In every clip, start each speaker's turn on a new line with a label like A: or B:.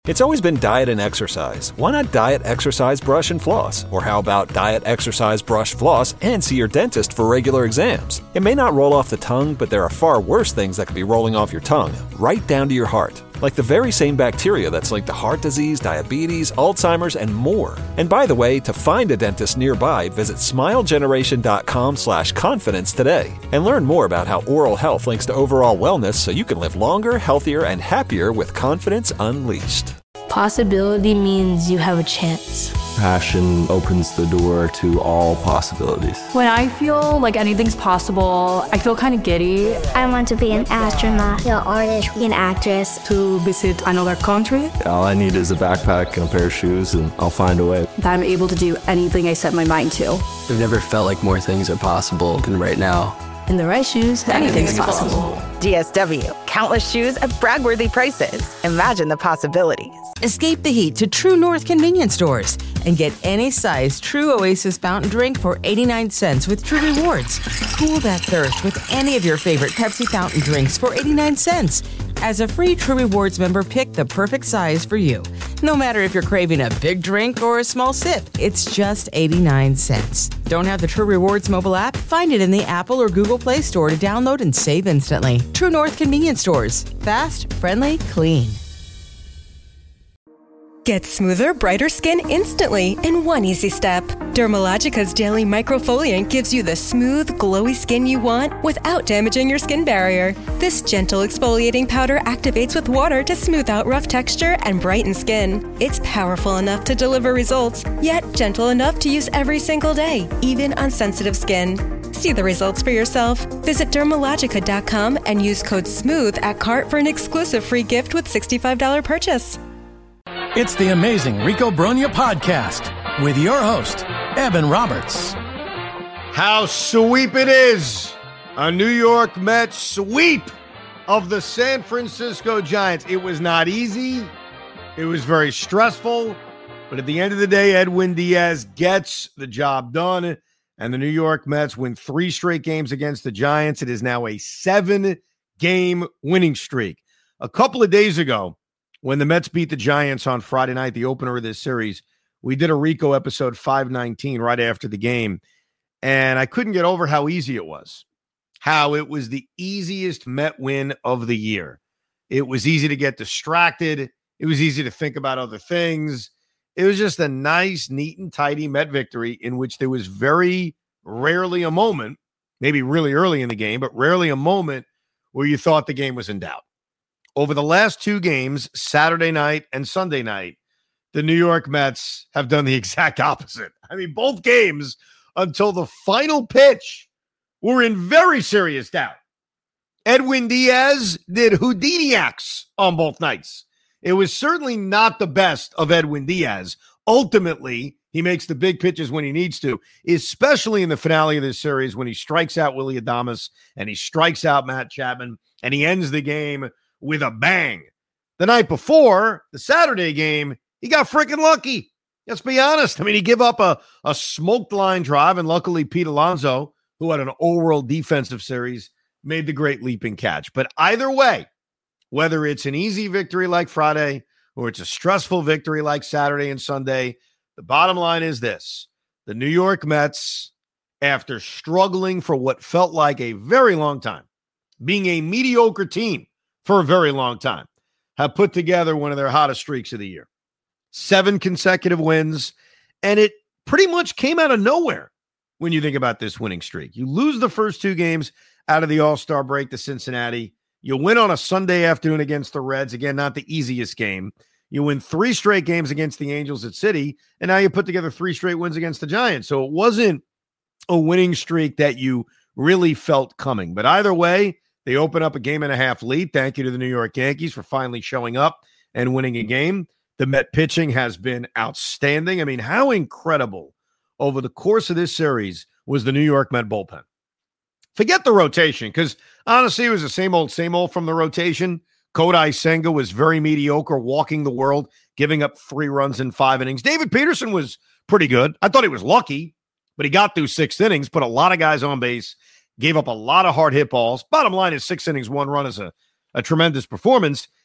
A: It's always been diet and exercise. Why not diet, exercise, brush, and floss? Or how about diet, exercise, brush, floss, and see your dentist for regular exams? It may not roll off the tongue, but there are far worse things that could be rolling off your tongue, right down to your heart. Like the very same bacteria that's linked to heart disease, diabetes, Alzheimer's, and more. And by the way, to find a dentist nearby, visit smilegeneration.com/confidence today and learn more about how oral health links to overall wellness so you can live longer, healthier, and happier with confidence unleashed.
B: Possibility means you have a chance.
C: Passion opens the door to all possibilities.
D: When I feel like anything's possible, I feel kind of giddy.
E: I want to be an astronaut, an artist, an actress.
D: To visit another country.
C: All I need is a backpack and a pair of shoes, and I'll find a way.
D: That I'm able to do anything I set my mind to.
F: I've never felt like more things are possible than right now.
B: In the right shoes, anything's possible.
G: DSW, countless shoes at brag-worthy prices. Imagine the possibilities.
H: Escape the heat to True North convenience stores and get any size True Oasis fountain drink for 89 cents with True Rewards. Cool that thirst with any of your favorite Pepsi fountain drinks for 89 cents. As a free True Rewards member, pick the perfect size for you. No matter if you're craving a big drink or a small sip, it's just 89 cents. Don't have the True Rewards mobile app? Find it in the Apple or Google Play Store to download and save instantly. True North convenience stores. Fast, friendly, clean.
I: Get smoother, brighter skin instantly in one easy step. Dermalogica's Daily Microfoliant gives you the smooth, glowy skin you want without damaging your skin barrier. This gentle exfoliating powder activates with water to smooth out rough texture and brighten skin. It's powerful enough to deliver results, yet gentle enough to use every single day, even on sensitive skin. See the results for yourself. Visit Dermalogica.com and use code SMOOTH at cart for an exclusive free gift with $65 purchase.
J: It's the Amazing Rico Brogna podcast with your host, Evan Roberts.
K: How sweep it is. A New York Mets sweep of the San Francisco Giants. It was not easy. It was very stressful. But at the end of the day, Edwin Diaz gets the job done. And the New York Mets win 3 straight games against the Giants. It is now a 7-game winning streak. A couple of days ago, when the Mets beat the Giants on Friday night, the opener of this series, we did a Rico episode 519 right after the game, and I couldn't get over how easy it was, how it was the easiest Met win of the year. It was easy to get distracted. It was easy to think about other things. It was just a nice, neat, and tidy Met victory in which there was very rarely a moment, maybe really early in the game, but rarely a moment where you thought the game was in doubt. Over the last 2 games, Saturday night and Sunday night, the New York Mets have done the exact opposite. I mean, both games until the final pitch were in very serious doubt. Edwin Diaz did Houdiniacs on both nights. It was certainly not the best of Edwin Diaz. Ultimately, he makes the big pitches when he needs to, especially in the finale of this series when he strikes out Willy Adames and he strikes out Matt Chapman and he ends the game with a bang. The night before, the Saturday game, he got freaking lucky. Let's be honest. I mean, he gave up a smoked line drive, and luckily Pete Alonso, who had an all-world defensive series, made the great leaping catch. But either way, whether it's an easy victory like Friday or it's a stressful victory like Saturday and Sunday, the bottom line is this. The New York Mets, after struggling for what felt like a very long time, being a mediocre team for a very long time, have put together one of their hottest streaks of the year. 7 consecutive wins, and it pretty much came out of nowhere when you think about this winning streak. You lose the first 2 games out of the All-Star break to Cincinnati. You win on a Sunday afternoon against the Reds. Again, not the easiest game. You win 3 straight games against the Angels at City, and now you put together 3 straight wins against the Giants. So it wasn't a winning streak that you really felt coming. But either way, they open up a 1.5 lead. Thank you to the New York Yankees for finally showing up and winning a game. The Met pitching has been outstanding. I mean, how incredible over the course of this series was the New York Met bullpen. Forget the rotation, because honestly, it was the same old from the rotation. Kodai Senga was very mediocre, walking the world, giving up 3 runs in 5 innings. David Peterson was pretty good. I thought he was lucky, but he got through 6 innings, put a lot of guys on base, gave up a lot of hard hit balls. Bottom line is 6 innings, 1 run is a tremendous performance.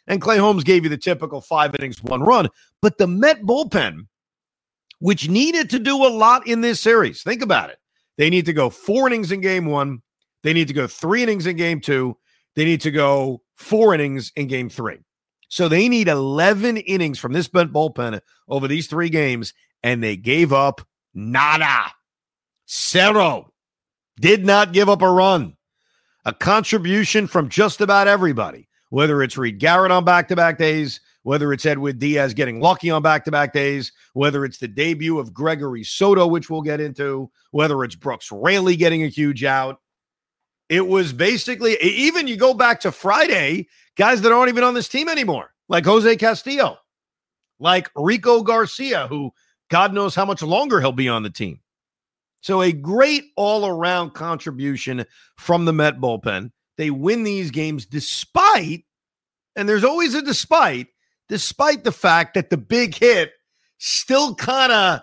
K: And Clay Holmes gave you the typical 5 innings, 1 run. But the Met bullpen, which needed to do a lot in this series, think about it. They need to go 4 innings in game 1. They need to go 3 innings in game 2. They need to go 4 innings in game 3. So they need 11 innings from this Met bullpen over these 3 games, and they gave up nada. Zero. Did not give up a run. A contribution from just about everybody, whether it's Reed Garrett on back-to-back days, whether it's Edwin Diaz getting lucky on back-to-back days, whether it's the debut of Gregory Soto, which we'll get into, whether it's Brooks Raley getting a huge out. It was basically, even you go back to Friday, guys that aren't even on this team anymore, like Jose Castillo, like Rico Garcia, who God knows how much longer he'll be on the team. So a great all-around contribution from the Met bullpen. They win these games despite, and there's always a despite the fact that the big hit still kind of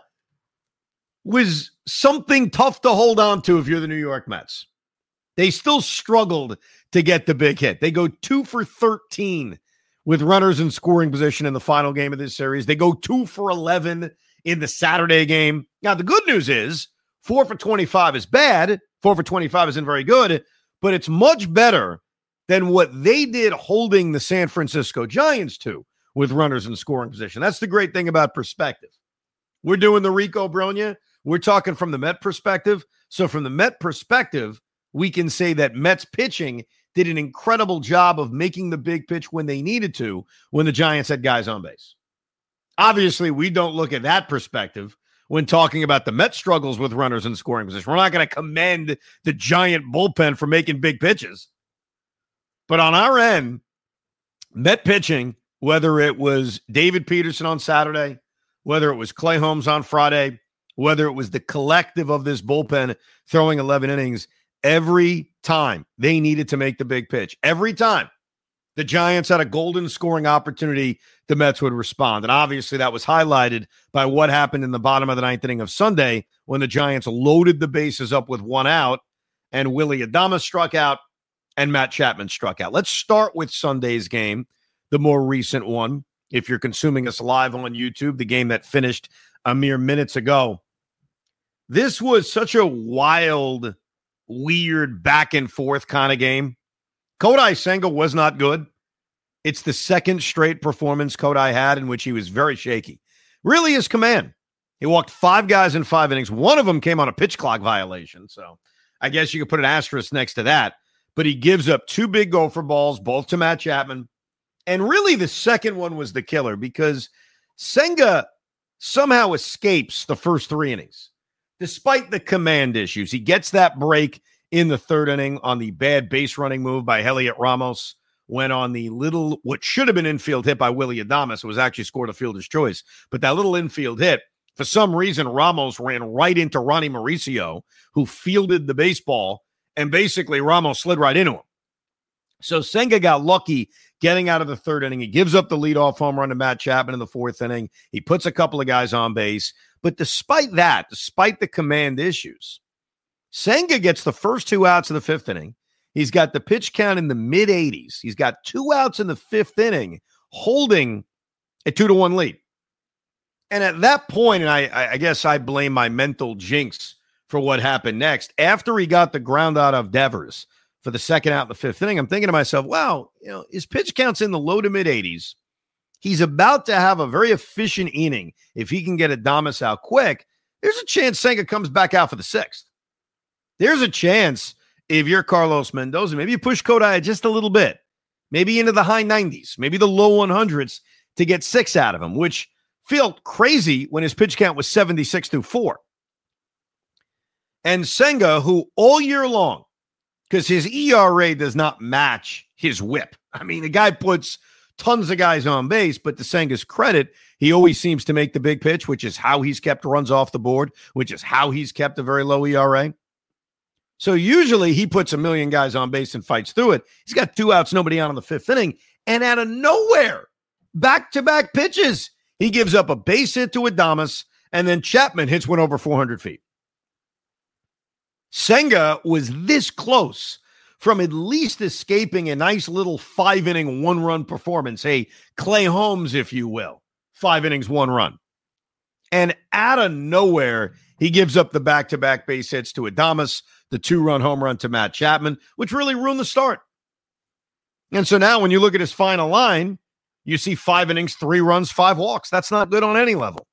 K: was something tough to hold on to if you're the New York Mets. They still struggled to get the big hit. They go 2 for 13 with runners in scoring position in the final game of this series. They go 2 for 11 in the Saturday game. Now, the good news is 4 for 25 is bad. 4 for 25 isn't very good, but it's much better than what they did holding the San Francisco Giants to with runners in scoring position. That's the great thing about perspective. We're doing the Rico Brogna. We're talking from the Met perspective. So from the Met perspective, we can say that Mets pitching did an incredible job of making the big pitch when they needed to, when the Giants had guys on base. Obviously, we don't look at that perspective when talking about the Mets struggles with runners in scoring position. We're not going to commend the Giant bullpen for making big pitches. But on our end, Met pitching, whether it was David Peterson on Saturday, whether it was Clay Holmes on Friday, whether it was the collective of this bullpen throwing 11 innings, every time they needed to make the big pitch, every time the Giants had a golden scoring opportunity, the Mets would respond. And obviously that was highlighted by what happened in the bottom of the 9th inning of Sunday when the Giants loaded the bases up with 1 out and Willy Adames struck out and Matt Chapman struck out. Let's start with Sunday's game, the more recent one. If you're consuming us live on YouTube, the game that finished a mere minutes ago. This was such a wild, weird back and forth kind of game. Kodai Senga was not good. It's the second straight performance Kodai had in which he was very shaky. Really his command. He walked 5 guys in 5 innings. One of them came on a pitch clock violation. So I guess you could put an asterisk next to that. But he gives up 2 big gopher balls, both to Matt Chapman. And really the second one was the killer because Senga somehow escapes the first 3 innings. Despite the command issues, he gets that break in the 3rd inning on the bad base running move by Heliot Ramos, went on the little, what should have been infield hit by Willy Adames. It was actually scored a fielder's choice. But that little infield hit, for some reason, Ramos ran right into Ronnie Mauricio, who fielded the baseball, and basically Ramos slid right into him. So Senga got lucky getting out of the 3rd inning. He gives up the leadoff home run to Matt Chapman in the 4th inning. He puts a couple of guys on base. But despite that, despite the command issues, Senga gets the first 2 outs of the 5th inning. He's got the pitch count in the mid-80s. He's got 2 outs in the 5th inning, holding a 2-1 lead. And at that point, and I guess I blame my mental jinx for what happened next, after he got the ground out of Devers for the 2nd out in the 5th inning, I'm thinking to myself, wow, his pitch count's in the low to mid-80s. He's about to have a very efficient inning. If he can get Adames out quick, there's a chance Senga comes back out for the 6th. There's a chance if you're Carlos Mendoza, maybe you push Kodai just a little bit, maybe into the high 90s, maybe the low 100s to get 6 out of him, which felt crazy when his pitch count was 76-4. And Senga, who all year long, because his ERA does not match his whip. I mean, the guy puts tons of guys on base, but to Senga's credit, he always seems to make the big pitch, which is how he's kept runs off the board, which is how he's kept a very low ERA. So usually he puts a million guys on base and fights through it. He's got 2 outs, nobody out in the 5th inning. And out of nowhere, back-to-back pitches, he gives up a base hit to Adames, and then Chapman hits one over 400 feet. Senga was this close from at least escaping a nice little 5-inning, 1-run performance. Hey, Clay Holmes, if you will. 5 innings, 1 run. And out of nowhere, he gives up the back-to-back base hits to Adames, the 2-run home run to Matt Chapman, which really ruined the start. And so now when you look at his final line, you see 5 innings, 3 runs, 5 walks. That's not good on any level.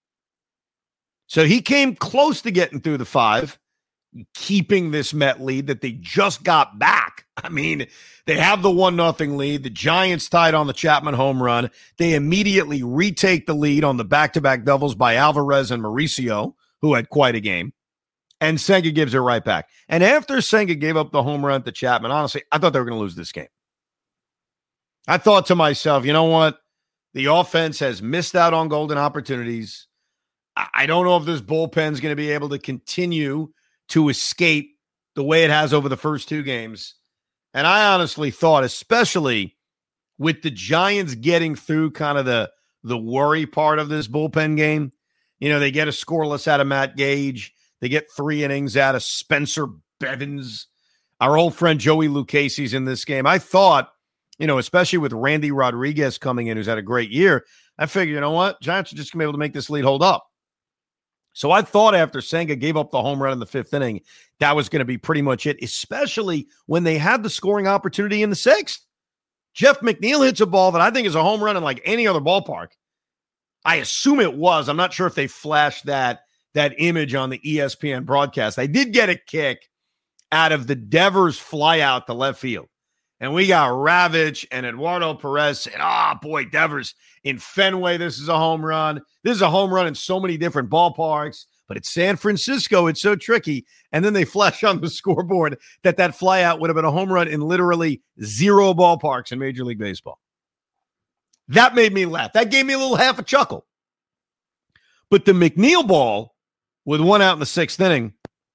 K: So he came close to getting through the 5, keeping this Met lead that they just got back. I mean, they have the 1-0 lead. The Giants tied on the Chapman home run. They immediately retake the lead on the back-to-back doubles by Alvarez and Mauricio, who had quite a game. And Senga gives it right back. And after Senga gave up the home run to Chapman, honestly, I thought they were going to lose this game. I thought to myself, you know what? The offense has missed out on golden opportunities. I don't know if this bullpen's going to be able to continue to escape the way it has over the first 2 games. And I honestly thought, especially with the Giants getting through kind of the worry part of this bullpen game, you know, they get a scoreless out of Matt Gage. They get 3 innings out of Spencer Bevins. Our old friend Joey Lucchese's in this game. I thought, you know, especially with Randy Rodriguez coming in, who's had a great year, I figured, you know what? Giants are just going to be able to make this lead hold up. So I thought after Senga gave up the home run in the 5th inning, that was going to be pretty much it, especially when they had the scoring opportunity in the 6th. Jeff McNeil hits a ball that I think is a home run in like any other ballpark. I assume it was. I'm not sure if they flashed that image on the ESPN broadcast. I did get a kick out of the Devers fly out to left field. And we got Ravitch and Eduardo Perez saying, boy, Devers in Fenway, this is a home run. This is a home run in so many different ballparks. But it's San Francisco. It's so tricky. And then they flash on the scoreboard that fly out would have been a home run in literally 0 ballparks in Major League Baseball. That made me laugh. That gave me a little half a chuckle. But the McNeil ball with 1 out in the 6th inning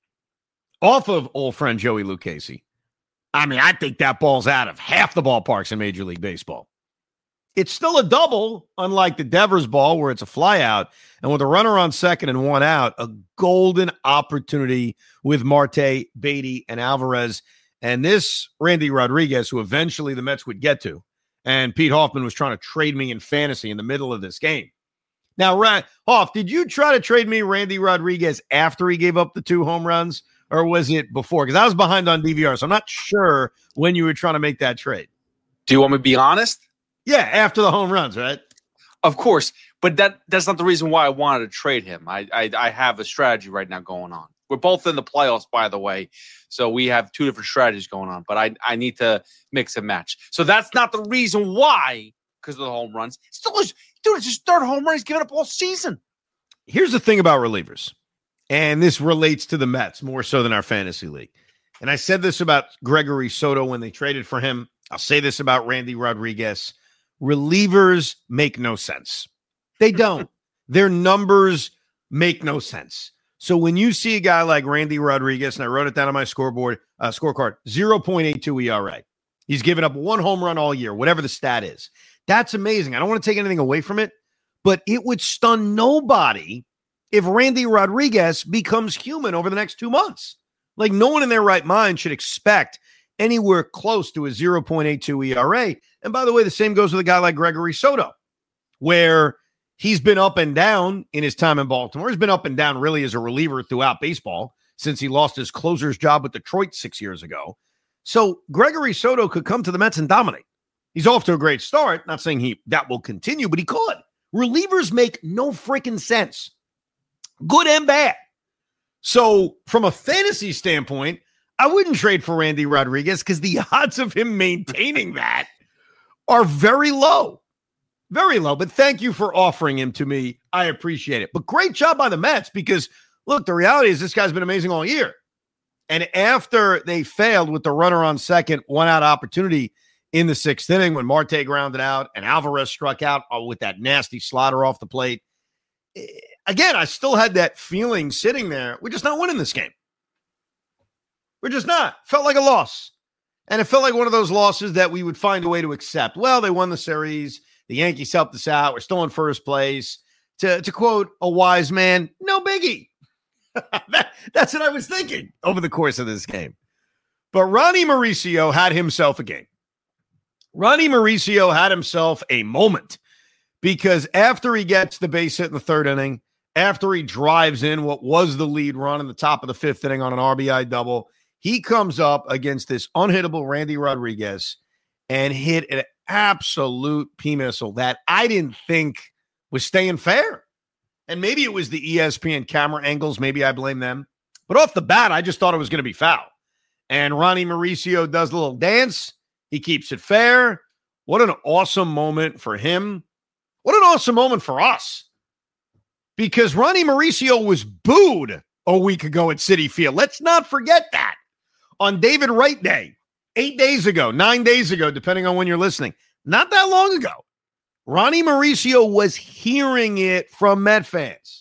K: off of old friend Joey Lucchese, I mean, I think that ball's out of half the ballparks in Major League Baseball. It's still a double, unlike the Devers ball where it's a fly out. And with a runner on second and 1 out, a golden opportunity with Marte, Beatty, and Alvarez. And this Randy Rodriguez, who eventually the Mets would get to. And Pete Hoffman was trying to trade me in fantasy in the middle of this game. Now, Hoff, did you try to trade me Randy Rodriguez after he gave up the 2 home runs? Or was it before? Because I was behind on DVR, so I'm not sure when you were trying to make that trade.
L: Do you want me to be honest?
K: Yeah, after the home runs, right?
L: Of course, but that's not the reason why I wanted to trade him. I have a strategy right now going on. We're both in the playoffs, by the way, so we have 2 different strategies going on, but I need to mix and match. So that's not the reason why, because of the home runs. It's his 3rd home run he's given up all season.
K: Here's the thing about relievers. And this relates to the Mets more so than our fantasy league. And I said this about Gregory Soto when they traded for him. I'll say this about Randy Rodriguez. Relievers make no sense. They don't. Their numbers make no sense. So when you see a guy like Randy Rodriguez, and I wrote it down on my scoreboard, scorecard, 0.82 ERA. He's given up 1 home run all year, whatever the stat is. That's amazing. I don't want to take anything away from it, but it would stun nobody if Randy Rodriguez becomes human over the next 2 months. Like, no one in their right mind should expect anywhere close to a 0.82 ERA. And by the way, the same goes with a guy like Gregory Soto, where he's been up and down in his time in Baltimore. He's been up and down really as a reliever throughout baseball since he lost his closer's job with Detroit 6 years ago. So Gregory Soto could come to the Mets and dominate. He's off to a great start. Not saying that will continue, but he could. Relievers make no freaking sense. Good and bad. So from a fantasy standpoint, I wouldn't trade for Randy Rodriguez because the odds of him maintaining that are very low. Very low. But thank you for offering him to me. I appreciate it. But great job by the Mets because, look, the reality is this guy's been amazing all year. And after they failed with the runner on second, 1 out opportunity in the 6th inning when Marte grounded out and Alvarez struck out with that nasty slider off the plate, again, I still had that feeling sitting there. We're just not winning this game. We're just not. Felt like a loss. And it felt like one of those losses that we would find a way to accept. Well, they won the series. The Yankees helped us out. We're still in first place. To quote a wise man, no biggie. That's what I was thinking over the course of this game. But Ronnie Mauricio had himself a game. Ronnie Mauricio had himself a moment because after he gets the base hit in the third inning, after he drives in what was the lead run in the top of the fifth inning on an RBI double, he comes up against this unhittable Randy Rodriguez and hit an absolute P-missile that I didn't think was staying fair. And maybe it was the ESPN camera angles. Maybe I blame them. But off the bat, I just thought it was going to be foul. And Ronnie Mauricio does a little dance. He keeps it fair. What an awesome moment for him. What an awesome moment for us. Because Ronnie Mauricio was booed a week ago at Citi Field. Let's not forget that. On David Wright Day, 8 days ago, 9 days ago, depending on when you're listening, not that long ago, Ronnie Mauricio was hearing it from Met fans.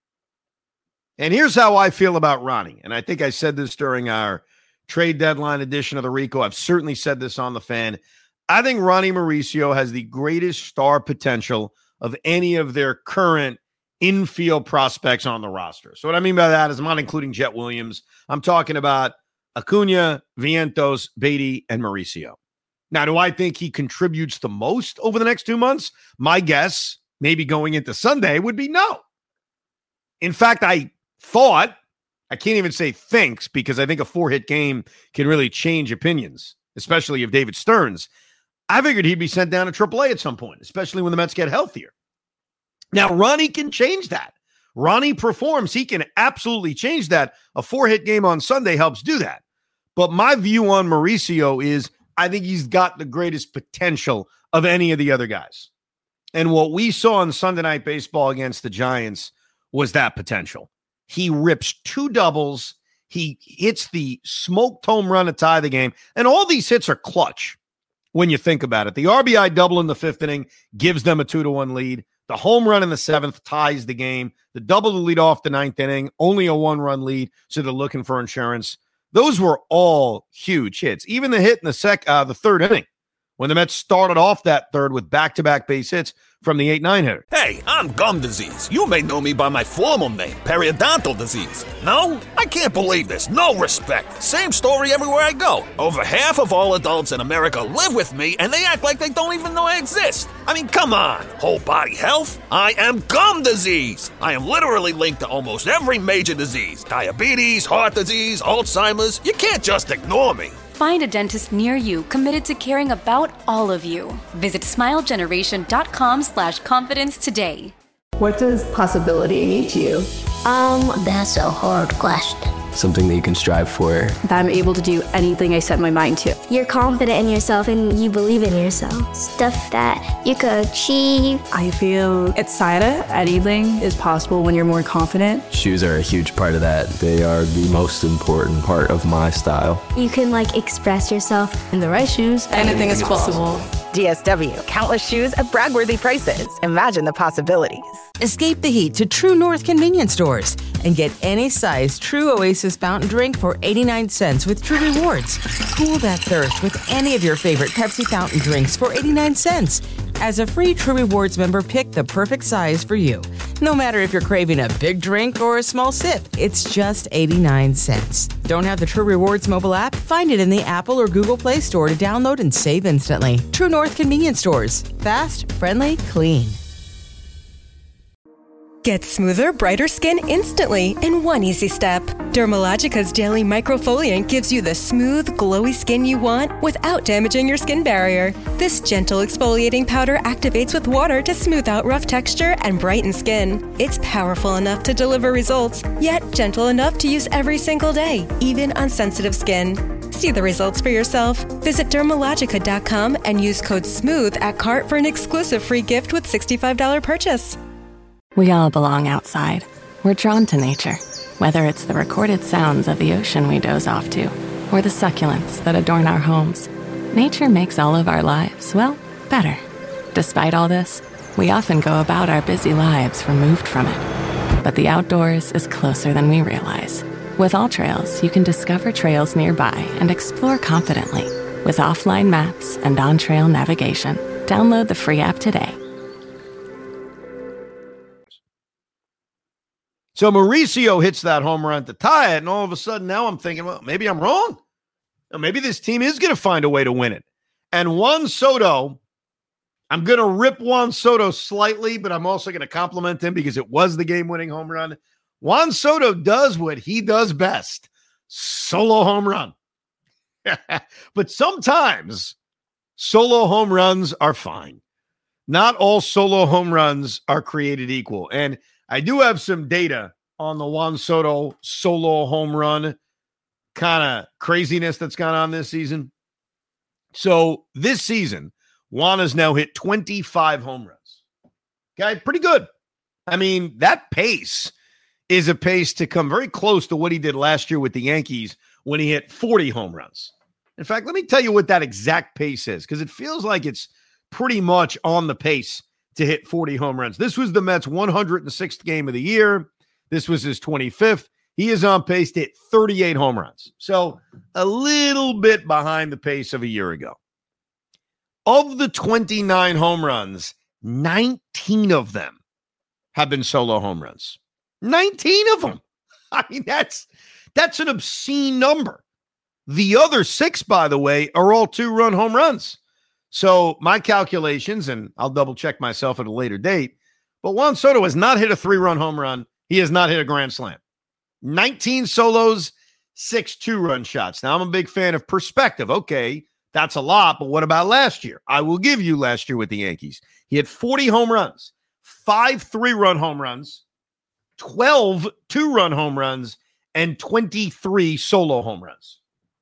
K: And here's how I feel about Ronnie. And I think I said this during our trade deadline edition of the Rico. I've certainly said this on the Fan. I think Ronnie Mauricio has the greatest star potential of any of their current infield prospects on the roster. So what I mean by that is I'm not including Jet Williams. I'm talking about Acuna, Vientos, Beatty, and Mauricio. Now, do I think he contributes the most over the next 2 months? My guess, maybe going into Sunday, would be no. In fact, I thought, I can't even say thinks, because I think a 4-hit game can really change opinions, especially of David Stearns. I figured he'd be sent down to AAA at some point, especially when the Mets get healthier. Now, Ronnie can change that. Ronnie performs. He can absolutely change that. A 4-hit game on Sunday helps do that. But my view on Mauricio is I think he's got the greatest potential of any of the other guys. And what we saw in Sunday Night Baseball against the Giants was that potential. He rips 2 doubles. He hits the smoked home run to tie the game. And all these hits are clutch when you think about it. The RBI double in the 5th inning gives them a 2-1 lead. The home run in the 7th ties the game. The double to lead off the 9th inning, only a 1-run lead, so they're looking for insurance. Those were all huge hits. Even the hit in the 3rd inning, when the Mets started off that third with back-to-back base hits from the 8-9 hitter.
M: Hey, I'm gum disease. You may know me by my formal name, periodontal disease. No? I can't believe this. No respect. Same story everywhere I go. Over half of all adults in America live with me, and they act like they don't even know I exist. I mean, come on. Whole body health? I am gum disease. I am literally linked to almost every major disease. Diabetes, heart disease, Alzheimer's. You can't just ignore me.
N: Find a dentist near you committed to caring about all of you. Visit smilegeneration.com/confidence today.
B: What does possibility mean to you?
E: That's a hard question.
F: Something that you can strive for.
D: That I'm able to do anything I set my mind to.
E: You're confident in yourself and you believe in yourself. Stuff that you could achieve.
D: I feel excited. Anything is possible when you're more confident.
F: Shoes are a huge part of that.
C: They are the most important part of my style.
E: You can express yourself.
B: In the right shoes, anything is possible.
G: DSW, countless shoes at brag-worthy prices. Imagine the possibilities.
H: Escape the heat to True North convenience stores and get any size True Oasis fountain drink for 89 cents with True Rewards. Cool that thirst with any of your favorite Pepsi fountain drinks for 89 cents. As a free True Rewards member, pick the perfect size for you. No matter if you're craving a big drink or a small sip, it's just 89 cents. Don't have the True Rewards mobile app? Find it in the Apple or Google Play Store to download and save instantly. True North convenience stores. Fast, friendly, clean.
I: Get smoother, brighter skin instantly in one easy step. Dermalogica's Daily Microfoliant gives you the smooth, glowy skin you want without damaging your skin barrier. This gentle exfoliating powder activates with water to smooth out rough texture and brighten skin. It's powerful enough to deliver results, yet gentle enough to use every single day, even on sensitive skin. See the results for yourself. Visit Dermalogica.com and use code SMOOTH at cart for an exclusive free gift with $65 purchase.
O: We all belong outside. We're drawn to nature, whether it's the recorded sounds of the ocean we doze off to, or the succulents that adorn our homes. Nature makes all of our lives, well, better. Despite all this, we often go about our busy lives removed from it. But the outdoors is closer than we realize. With AllTrails, you can discover trails nearby and explore confidently with offline maps and on-trail navigation. Download the free app today.
K: So Mauricio hits that home run to tie it, and all of a sudden now I'm thinking, well, maybe I'm wrong. Now, maybe this team is going to find a way to win it. And Juan Soto, I'm going to rip Juan Soto slightly, but I'm also going to compliment him because it was the game-winning home run. Juan Soto does what he does best, solo home run. But sometimes solo home runs are fine. Not all solo home runs are created equal. And I do have some data on the Juan Soto solo home run kind of craziness that's gone on this season. So this season, Juan has now hit 25 home runs. Okay, pretty good. I mean, that pace is a pace to come very close to what he did last year with the Yankees when he hit 40 home runs. In fact, let me tell you what that exact pace is, because it feels like it's pretty much on the pace to hit 40 home runs. This was the Mets' 106th game of the year. This was his 25th. He is on pace to hit 38 home runs. So a little bit behind the pace of a year ago. Of the 29 home runs, 19 of them have been solo home runs. 19 of them. I mean, that's an obscene number. The other 6, by the way, are all 2-run home runs. So my calculations, and I'll double check myself at a later date, but Juan Soto has not hit a 3-run home run. He has not hit a grand slam. 19 solos, 6 2-run shots. Now, I'm a big fan of perspective. Okay, that's a lot, but what about last year? I will give you last year with the Yankees. He had 40 home runs, 5 3-run home runs, 12 2-run home runs, and 23 solo home runs.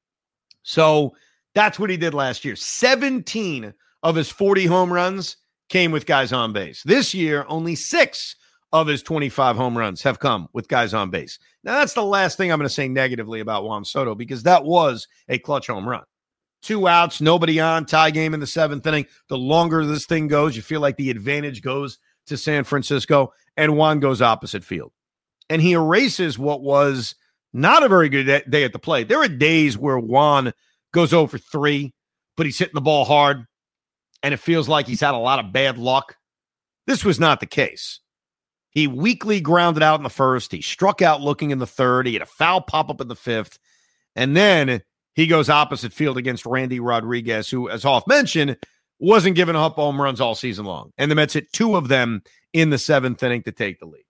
K: So that's what he did last year. 17 of his 40 home runs came with guys on base. This year, only 6 of his 25 home runs have come with guys on base. Now, that's the last thing I'm going to say negatively about Juan Soto, because that was a clutch home run. 2 outs, nobody on, tie game in the 7th inning. The longer this thing goes, you feel like the advantage goes to San Francisco, and Juan goes opposite field. And he erases what was not a very good day at the plate. There are days where Juan goes 0 for 3, but he's hitting the ball hard, and it feels like he's had a lot of bad luck. This was not the case. He weakly grounded out in the 1st. He struck out looking in the 3rd. He had a foul pop up in the 5th. And then he goes opposite field against Randy Rodriguez, who, as Hoff mentioned, wasn't giving up home runs all season long. And the Mets hit 2 of them in the 7th inning to take the lead.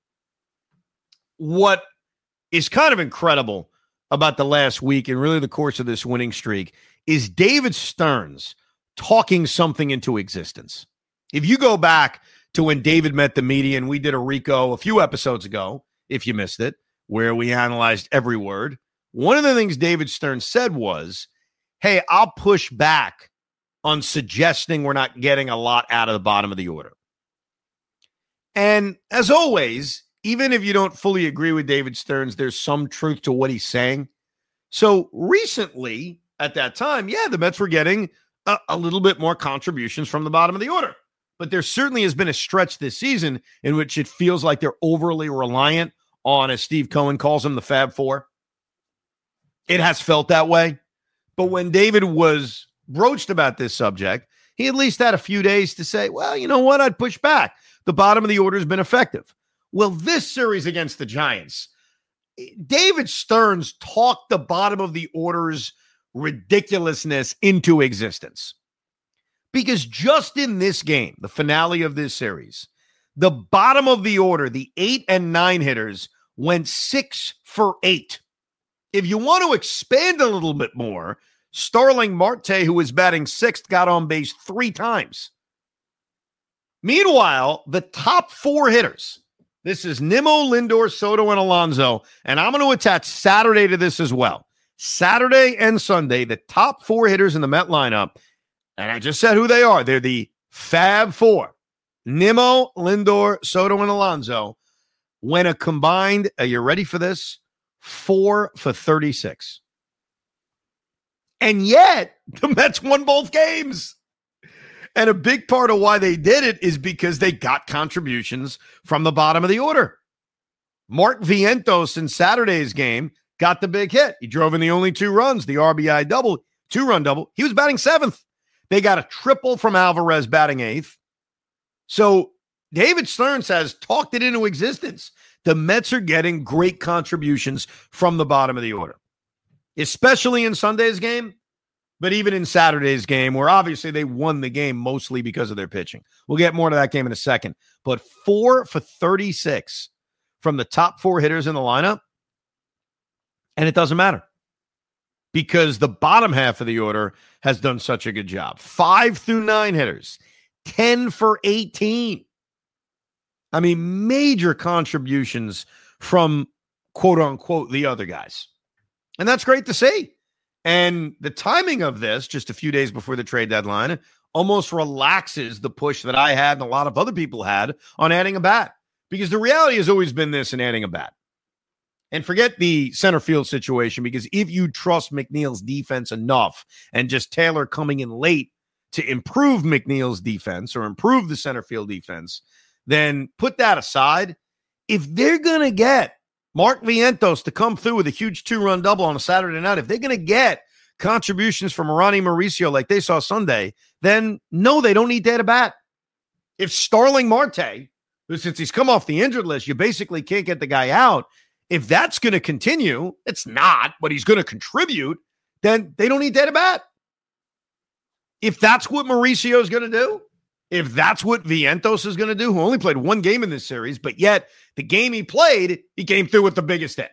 K: What is kind of incredible about the last week and really the course of this winning streak is David Stearns talking something into existence. If you go back to when David met the media, and we did a Rico a few episodes ago, if you missed it, where we analyzed every word, one of the things David Stearns said was, hey, I'll push back on suggesting we're not getting a lot out of the bottom of the order. And as always, even if you don't fully agree with David Stearns, there's some truth to what he's saying. So recently, at that time, the Mets were getting a little bit more contributions from the bottom of the order. But there certainly has been a stretch this season in which it feels like they're overly reliant on, as Steve Cohen calls them, the Fab Four. It has felt that way. But when David was broached about this subject, he at least had a few days to say, well, you know what? I'd push back. The bottom of the order has been effective. Well, this series against the Giants, David Stearns talked the bottom of the order's ridiculousness into existence. Because just in this game, the finale of this series, the bottom of the order, the 8 and 9 hitters, went 6 for 8. If you want to expand a little bit more, Starling Marte, who was batting 6th, got on base 3 times. Meanwhile, the top 4 hitters, this is Nimmo, Lindor, Soto, and Alonso, and I'm going to attach Saturday to this as well. Saturday and Sunday, the top 4 hitters in the Met lineup, and I just said who they are. They're the Fab Four. Nimmo, Lindor, Soto, and Alonso went a combined, are you ready for this? 4 for 36. And yet, the Mets won both games. And a big part of why they did it is because they got contributions from the bottom of the order. Mark Vientos in Saturday's game got the big hit. He drove in the only 2 runs, the RBI double, 2-run double. He was batting 7th. They got a triple from Alvarez batting 8th. So David Stearns has talked it into existence. The Mets are getting great contributions from the bottom of the order, especially in Sunday's game. But even in Saturday's game, where obviously they won the game mostly because of their pitching. We'll get more to that game in a second. But 4 for 36 from the top 4 hitters in the lineup. And it doesn't matter because the bottom half of the order has done such a good job. 5 through 9 hitters, 10 for 18. I mean, major contributions from quote unquote the other guys. And that's great to see. And the timing of this, just a few days before the trade deadline, almost relaxes the push that I had and a lot of other people had on adding a bat. Because the reality has always been this in adding a bat. And forget the center field situation, because if you trust McNeil's defense enough and just Taylor coming in late to improve McNeil's defense or improve the center field defense, then put that aside. If they're going to get Mark Vientos to come through with a huge 2-run double on a Saturday night, if they're going to get contributions from Ronnie Mauricio like they saw Sunday, then no, they don't need to add a bat. If Starling Marte, who since he's come off the injured list, you basically can't get the guy out, if that's going to continue, it's not, but he's going to contribute, then they don't need to add a bat. If that's what Mauricio is going to do, if that's what Vientos is going to do, who only played 1 game in this series, but yet the game he played, he came through with the biggest hit,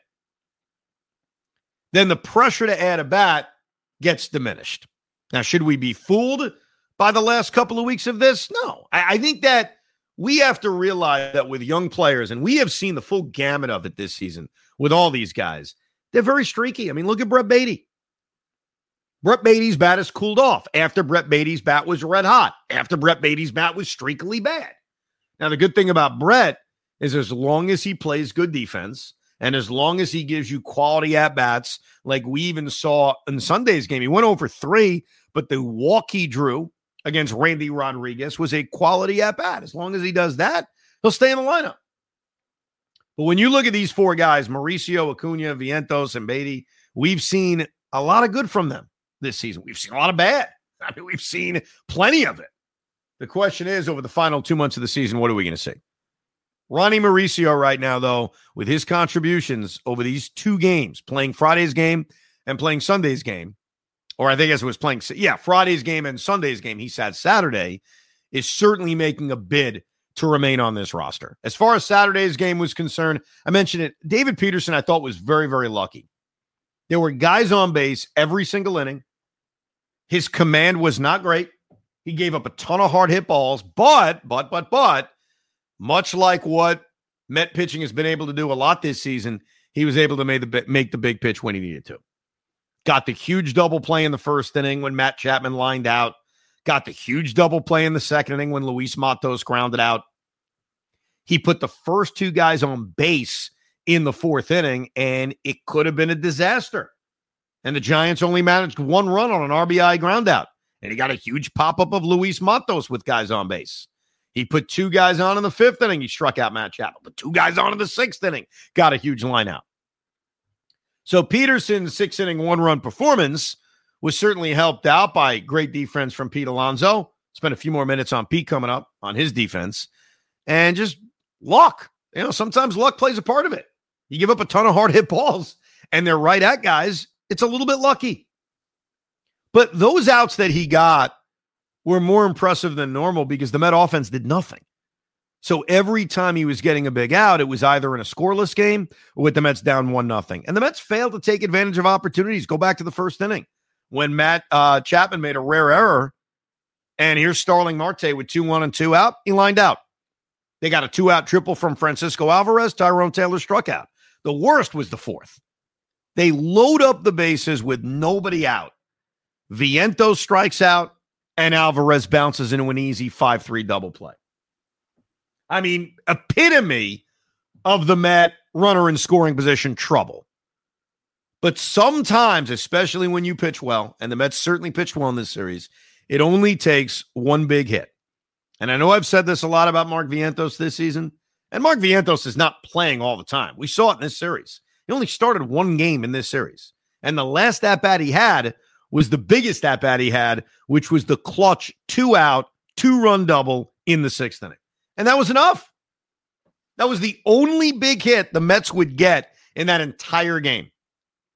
K: then the pressure to add a bat gets diminished. Now, should we be fooled by the last couple of weeks of this? No. I think that we have to realize that with young players, and we have seen the full gamut of it this season with all these guys, they're very streaky. I mean, look at Brett Beatty. Brett Beatty's bat has cooled off after Brett Beatty's bat was red hot, after Brett Beatty's bat was streakily bad. Now, the good thing about Brett is as long as he plays good defense and as long as he gives you quality at-bats, like we even saw in Sunday's game, he went over 3, but the walk he drew against Randy Rodriguez was a quality at-bat. As long as he does that, he'll stay in the lineup. But when you look at these 4 guys, Mauricio, Acuna, Vientos, and Beatty, we've seen a lot of good from them this season. We've seen a lot of bad. I mean, we've seen plenty of it. The question is, over the final 2 months of the season, what are we going to see? Ronnie Mauricio right now, though, with his contributions over these 2 games, playing Friday's game and playing Sunday's game, or I think as it was playing, Friday's game and Sunday's game, he sat Saturday, is certainly making a bid to remain on this roster. As far as Saturday's game was concerned, I mentioned it, David Peterson I thought was very, very lucky. There were guys on base every single inning. His command was not great. He gave up a ton of hard hit balls, but, much like what Met pitching has been able to do a lot this season, he was able to make the big pitch when he needed to. Got the huge double play in the first inning when Matt Chapman lined out. Got the huge double play in the second inning when Luis Matos grounded out. He put the first 2 guys on base in the 4th inning, and it could have been a disaster. And the Giants only managed 1 run on an RBI ground out. And he got a huge pop-up of Luis Matos with guys on base. He put 2 guys on in the 5th inning. He struck out Matt Chapman. Put 2 guys on in the 6th inning. Got a huge line out. So Peterson's 6-inning 1-run performance was certainly helped out by great defense from Pete Alonso. Spent a few more minutes on Pete coming up on his defense. And just luck. You know, sometimes luck plays a part of it. You give up a ton of hard hit balls and they're right at guys. It's a little bit lucky. But those outs that he got were more impressive than normal because the Met offense did nothing. So every time he was getting a big out, it was either in a scoreless game or with the Mets down 1-0. And the Mets failed to take advantage of opportunities. Go back to the first inning when Matt Chapman made a rare error. And here's Starling Marte with 2-1 and 2 out. He lined out. They got a 2-out triple from Francisco Alvarez. Tyrone Taylor struck out. The worst was the 4th. They load up the bases with nobody out. Vientos strikes out, and Alvarez bounces into an easy 5-3 double play. I mean, epitome of the Met runner in scoring position trouble. But sometimes, especially when you pitch well, and the Mets certainly pitched well in this series, it only takes 1 big hit. And I know I've said this a lot about Mark Vientos this season, and Mark Vientos is not playing all the time. We saw it in this series. He only started 1 game in this series. And the last at-bat he had was the biggest at-bat he had, which was the clutch 2-out, 2-run double in the 6th inning. And that was enough. That was the only big hit the Mets would get in that entire game.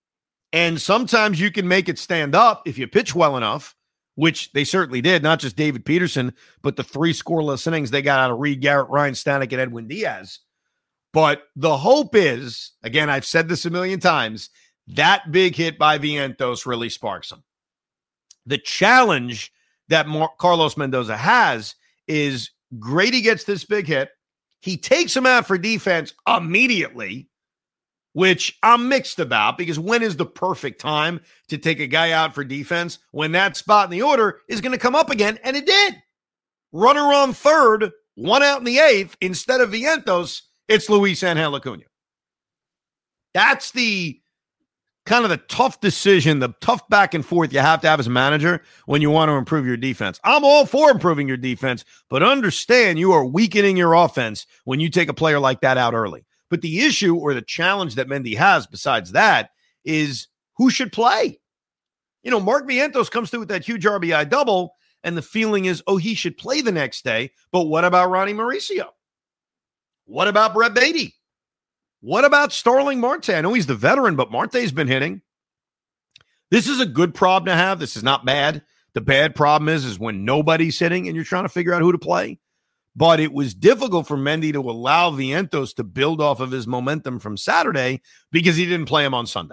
K: And sometimes you can make it stand up if you pitch well enough, which they certainly did, not just David Peterson, but the 3 scoreless innings they got out of Reed Garrett, Ryan Stanek, and Edwin Diaz. But the hope is, again, I've said this a million times, that big hit by Vientos really sparks him. The challenge that Carlos Mendoza has is Grady gets this big hit. He takes him out for defense immediately, which I'm mixed about, because when is the perfect time to take a guy out for defense? When that spot in the order is going to come up again, and it did. Runner on third, 1 out in the 8th, instead of Vientos, it's Luis Angel Acuna. That's the kind of the tough decision, the tough back and forth you have to have as a manager when you want to improve your defense. I'm all for improving your defense, but understand you are weakening your offense when you take a player like that out early. But the issue or the challenge that Mendy has besides that is who should play. You know, Mark Vientos comes through with that huge RBI double, and the feeling is, oh, he should play the next day. But what about Ronnie Mauricio? What about Brett Beatty? What about Starling Marte? I know he's the veteran, but Marte's been hitting. This is a good problem to have. This is not bad. The bad problem is when nobody's hitting and you're trying to figure out who to play. But it was difficult for Mendy to allow Vientos to build off of his momentum from Saturday because he didn't play him on Sunday.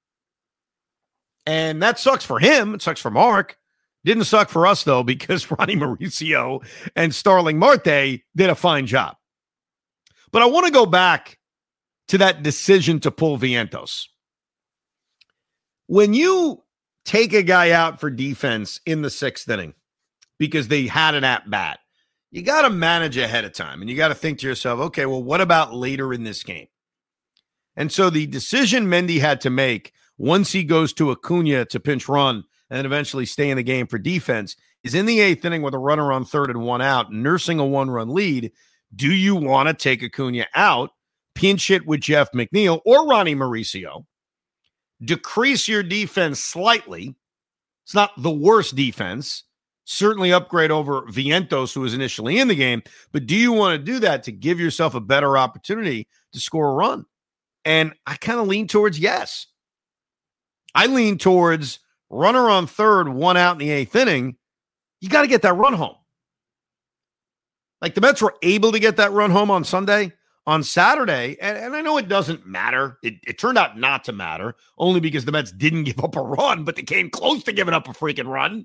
K: And that sucks for him. It sucks for Mark. Didn't suck for us, though, because Ronnie Mauricio and Starling Marte did a fine job. But I want to go back to that decision to pull Vientos. When you take a guy out for defense in the 6th inning because they had an at-bat, you got to manage ahead of time, and you got to think to yourself, okay, well, what about later in this game? And so the decision Mendy had to make once he goes to Acuna to pinch run and then eventually stay in the game for defense is in the 8th inning with a runner on third and 1 out, nursing a 1-run lead. Do you want to take Acuna out, pinch hit with Jeff McNeil or Ronnie Mauricio, decrease your defense slightly? It's not the worst defense. Certainly upgrade over Vientos, who was initially in the game. But do you want to do that to give yourself a better opportunity to score a run? And I kind of lean towards yes. I lean towards runner on third, 1 out in the 8th inning. You got to get that run home. Like the Mets were able to get that run home on Sunday. On Saturday, and I know it doesn't matter. It turned out not to matter, only because the Mets didn't give up a run, but they came close to giving up a freaking run.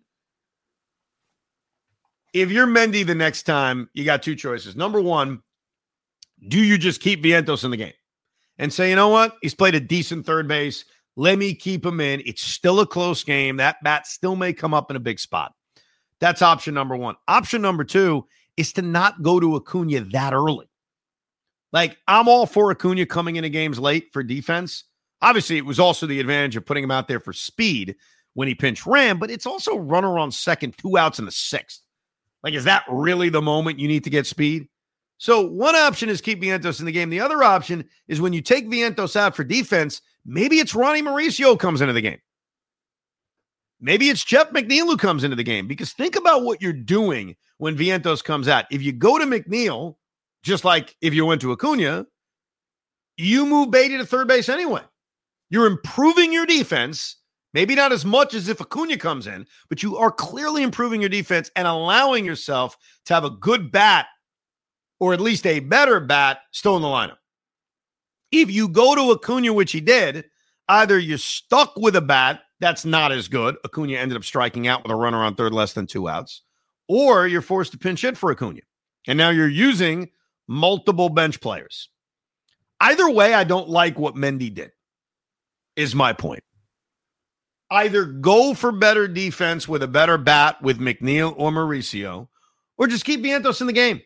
K: If you're Mendy the next time, you got 2 choices. Number 1, do you just keep Vientos in the game and say, you know what? He's played a decent third base. Let me keep him in. It's still a close game. That bat still may come up in a big spot. That's option number 1. Option number 2 is to not go to Acuna that early. Like, I'm all for Acuna coming into games late for defense. Obviously, it was also the advantage of putting him out there for speed when he pinch ran, but it's also runner on second, 2 outs in the 6th. Like, is that really the moment you need to get speed? So one option is keep Vientos in the game. The other option is when you take Vientos out for defense, maybe it's Ronnie Mauricio comes into the game. Maybe it's Jeff McNeil who comes into the game, because think about what you're doing when Vientos comes out. If you go to McNeil, just like if you went to Acuna, you move Beatty to third base anyway. You're improving your defense, maybe not as much as if Acuna comes in, but you are clearly improving your defense and allowing yourself to have a good bat, or at least a better bat, still in the lineup. If you go to Acuna, which he did, either you're stuck with a bat that's not as good. Acuna ended up striking out with a runner on third, less than 2 outs, or you're forced to pinch hit for Acuna. And now you're using multiple bench players. Either way, I don't like what Mendy did, is my point. Either go for better defense with a better bat with McNeil or Mauricio, or just keep Vientos in the game.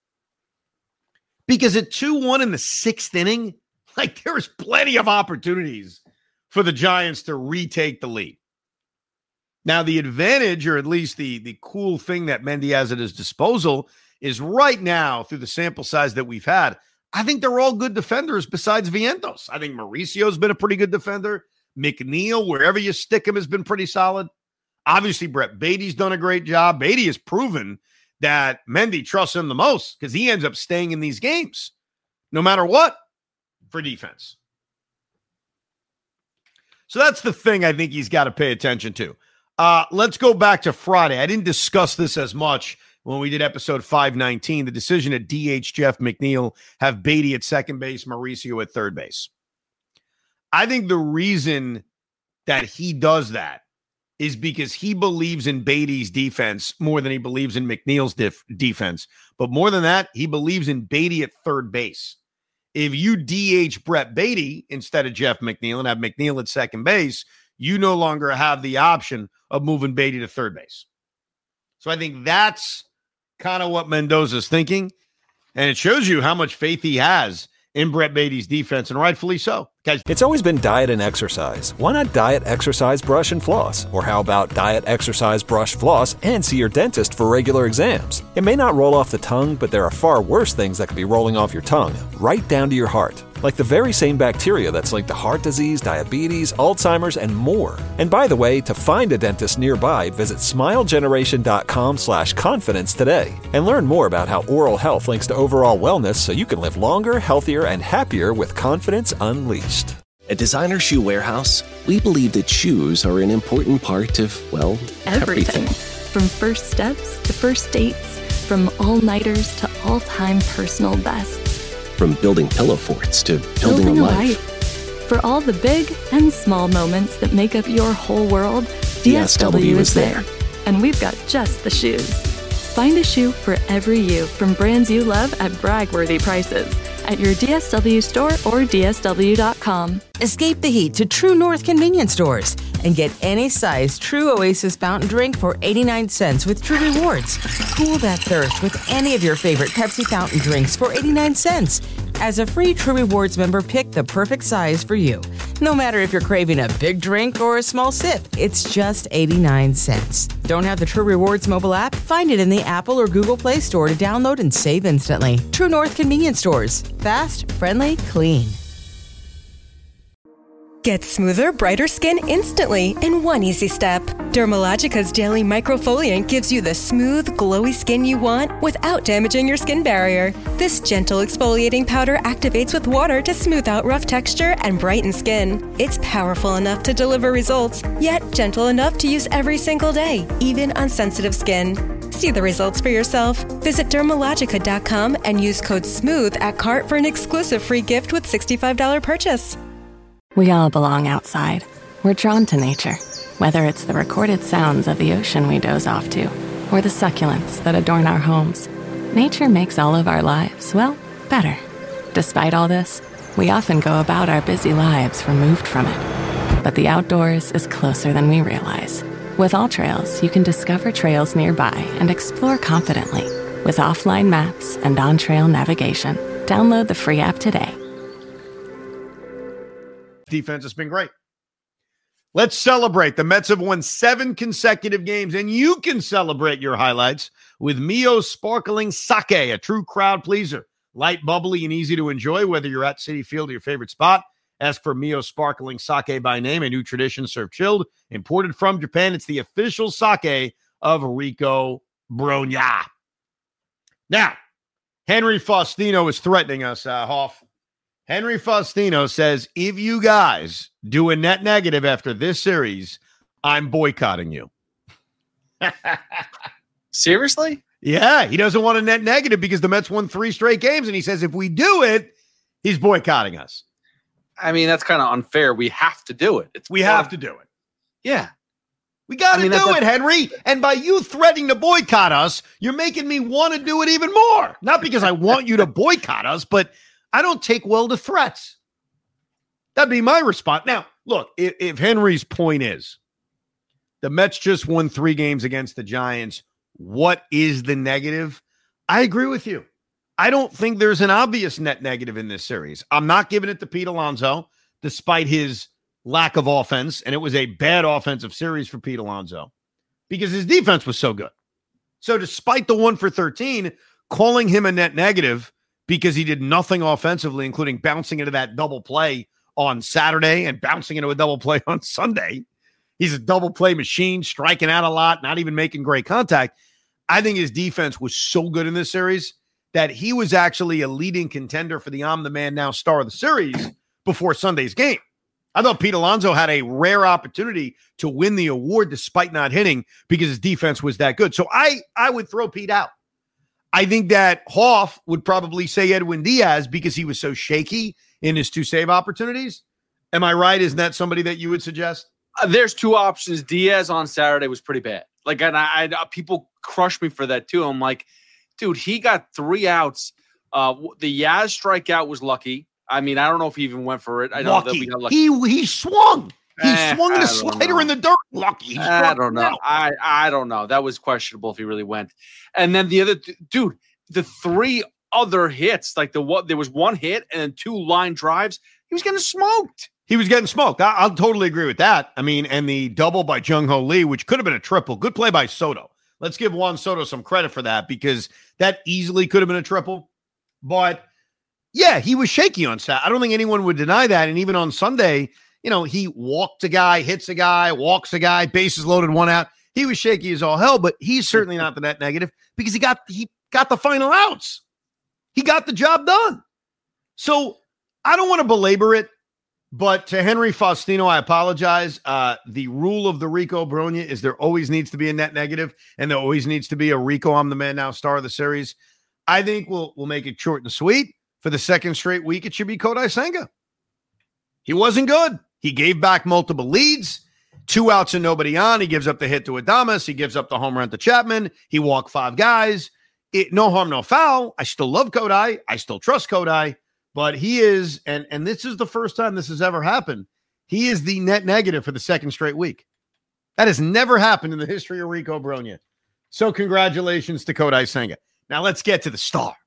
K: Because at 2-1 in the 6th inning, like, there's plenty of opportunities for the Giants to retake the lead. Now, the advantage, or at least the cool thing that Mendy has at his disposal, is right now, through the sample size that we've had, I think they're all good defenders besides Vientos. I think Mauricio's been a pretty good defender. McNeil, wherever you stick him, has been pretty solid. Obviously, Brett Beatty's done a great job. Beatty has proven that Mendy trusts him the most because he ends up staying in these games, no matter what, for defense. So that's the thing I think he's got to pay attention to. Let's go back to Friday. I didn't discuss this as much when we did episode 519, the decision to DH Jeff McNeil, have Beatty at second base, Mauricio at third base. I think the reason that he does that is because he believes in Beatty's defense more than he believes in McNeil's defense. But more than that, he believes in Beatty at third base. If you DH Brett Beatty instead of Jeff McNeil and have McNeil at second base, you no longer have the option of moving Beatty to third base. So I think that's kind of what Mendoza's thinking. And it shows you how much faith he has in Brett Beatty's defense, and rightfully so.
A: It's always been diet and exercise. Why not diet, exercise, brush, and floss? Or how about diet, exercise, brush, floss, and see your dentist for regular exams? It may not roll off the tongue, but there are far worse things that could be rolling off your tongue, right down to your heart. Like the very same bacteria that's linked to heart disease, diabetes, Alzheimer's, and more. And by the way, to find a dentist nearby, visit smilegeneration.com/confidence today and learn more about how oral health links to overall wellness so you can live longer, healthier, and happier with confidence unleashed.
P: At Designer Shoe Warehouse, we believe that shoes are an important part of, well, everything.
Q: From first steps to first dates, from all-nighters to all-time personal bests.
P: From building pillow forts to building a life.
Q: For all the big and small moments that make up your whole world, DSW is there. And we've got just the shoes. Find a shoe for every you from brands you love at brag-worthy prices at your DSW store or DSW.com.
H: Escape the heat to True North convenience stores and get any size True Oasis fountain drink for 89 cents with True Rewards. Cool that thirst with any of your favorite Pepsi fountain drinks for 89 cents. As a free True Rewards member, pick the perfect size for you. No matter if you're craving a big drink or a small sip, it's just 89 cents. Don't have the True Rewards mobile app? Find it in the Apple or Google Play Store to download and save instantly. True North convenience stores. Fast, friendly, clean.
I: Get smoother, brighter skin instantly in one easy step. Dermalogica's Daily Microfoliant gives you the smooth, glowy skin you want without damaging your skin barrier. This gentle exfoliating powder activates with water to smooth out rough texture and brighten skin. It's powerful enough to deliver results, yet gentle enough to use every single day, even on sensitive skin. See the results for yourself. Visit Dermalogica.com and use code SMOOTH at cart for an exclusive free gift with $65 purchase.
O: We all belong outside. We're drawn to nature, whether it's the recorded sounds of the ocean we doze off to, or the succulents that adorn our homes. Nature makes all of our lives, well, better. Despite all this, we often go about our busy lives removed from it. But the outdoors is closer than we realize. With AllTrails, you can discover trails nearby and explore confidently. With offline maps and on-trail navigation, download the free app today.
K: Defense has been great. Let's celebrate. The Mets have won 7 consecutive games, and you can celebrate your highlights with Mio Sparkling Sake, a true crowd pleaser. Light, bubbly, and easy to enjoy, whether you're at Citi Field or your favorite spot. Ask for Mio Sparkling Sake by name, a new tradition served chilled, imported from Japan. It's the official sake of Rico Brogna. Now, Henry Faustino is threatening us, Hoff. Henry Faustino says, if you guys do a net negative after this series, I'm boycotting you.
L: Seriously?
K: Yeah, he doesn't want a net negative because the Mets won 3 straight games, and he says if we do it, he's boycotting us.
L: I mean, that's kind of unfair. We have to do it.
K: We have to do it.
L: Yeah.
K: We got to do it, Henry. And by you threatening to boycott us, you're making me want to do it even more. Not because I want you to boycott us, but I don't take well to threats. That'd be my response. Now, look, if Henry's point is the Mets just won 3 games against the Giants, what is the negative? I agree with you. I don't think there's an obvious net negative in this series. I'm not giving it to Pete Alonso, despite his lack of offense, and it was a bad offensive series for Pete Alonso because his defense was so good. So despite the 1 for 13, calling him a net negative because he did nothing offensively, including bouncing into that double play on Saturday and bouncing into a double play on Sunday. He's a double play machine, striking out a lot, not even making great contact. I think his defense was so good in this series that he was actually a leading contender for the I'm the Man Now star of the series before Sunday's game. I thought Pete Alonso had a rare opportunity to win the award despite not hitting because his defense was that good. So I would throw Pete out. I think that Hoff would probably say Edwin Diaz because he was so shaky in his 2 save opportunities. Am I right? Isn't that somebody that you would suggest?
L: There's 2 options. Diaz on Saturday was pretty bad. Like, and I people crush me for that too. I'm like, dude, he got 3 outs. The Yaz strikeout was lucky. I mean, I don't know if he even went for it. I know that we got lucky.
K: He swung. He swung the slider in the dirt. Lucky.
L: I don't know. I don't know. That was questionable if he really went. And then the other dude, the 3 other hits, like there was 1 hit and then 2 line drives. He was getting smoked.
K: I'll totally agree with that. I mean, and the double by Jung-Ho Lee, which could have been a triple. Good play by Soto. Let's give Juan Soto some credit for that because that easily could have been a triple. But yeah, he was shaky on Saturday. I don't think anyone would deny that. And even on Sunday, he walked a guy, hits a guy, walks a guy, bases loaded, 1 out. He was shaky as all hell, but he's certainly not the net negative because he got the final outs. He got the job done. So I don't want to belabor it, but to Henry Faustino, I apologize. The rule of the Rico Brogna is there always needs to be a net negative, and there always needs to be a Rico, I'm the man now, star of the series. I think we'll make it short and sweet. For the second straight week, it should be Kodai Senga. He wasn't good. He gave back multiple leads, 2 outs and nobody on. He gives up the hit to Adames. He gives up the home run to Chapman. He walked 5 guys. No harm, no foul. I still love Kodai. I still trust Kodai. But he is, and this is the first time this has ever happened, he is the net negative for the second straight week. That has never happened in the history of Rico Brogna. So congratulations to Kodai Senga. Now let's get to the star.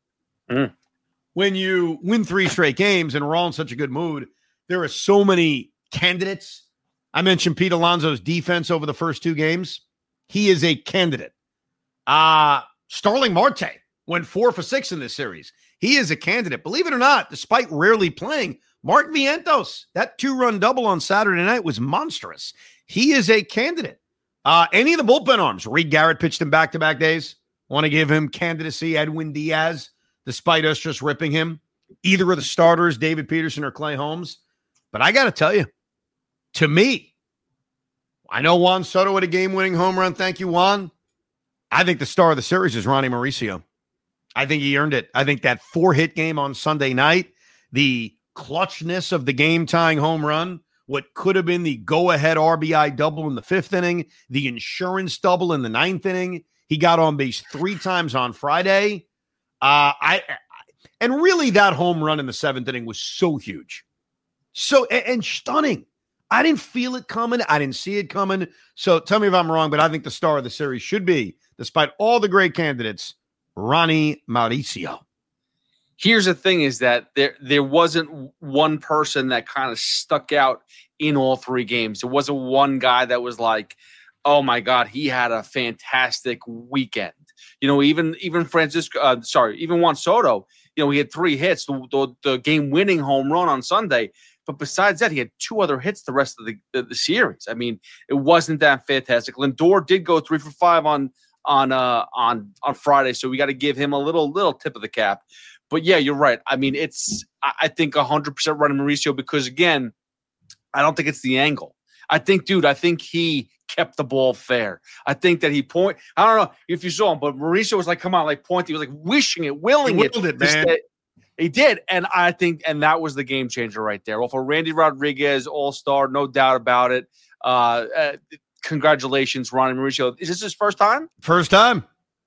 K: When you win 3 straight games and we're all in such a good mood, there are so many candidates. I mentioned Pete Alonso's defense over the first 2 games. He is a candidate. Starling Marte went 4 for 6 in this series. He is a candidate. Believe it or not, despite rarely playing, Mark Vientos, that 2-run double on Saturday night was monstrous. He is a candidate. Any of the bullpen arms, Reed Garrett pitched in back-to-back days. Want to give him candidacy, Edwin Diaz, despite us just ripping him. Either of the starters, David Peterson or Clay Holmes. But I got to tell you, to me, I know Juan Soto had a game-winning home run. Thank you, Juan. I think the star of the series is Ronnie Mauricio. I think he earned it. I think that 4-hit game on Sunday night, the clutchness of the game-tying home run, what could have been the go-ahead RBI double in the 5th inning, the insurance double in the 9th inning. He got on base 3 times on Friday. And really that home run in the 7th inning was so huge. And stunning. I didn't feel it coming. I didn't see it coming. So tell me if I'm wrong, but I think the star of the series should be, despite all the great candidates, Ronnie Mauricio.
L: Here's the thing is that there wasn't one person that kind of stuck out in all 3 games. There wasn't one guy that was like, oh my God, he had a fantastic weekend. Even Francisco, even Juan Soto, he had 3 hits, the game-winning home run on Sunday. But besides that, he had 2 other hits the rest of the series. I mean, it wasn't that fantastic. Lindor did go 3 for 5 on Friday, so we got to give him a little tip of the cap. But yeah, you're right. I mean, I think 100% Ronnie Mauricio because again, I don't think it's the angle. I think he kept the ball fair. I think that I don't know if you saw him, but Mauricio was like, come on, like pointing. He was like wishing it, willing it.
K: Man.
L: He did. And I think, and that was the game changer right there. Well, for Randy Rodriguez, all-star, no doubt about it. Congratulations, Ronnie Mauricio. Is this his first time?
K: First time.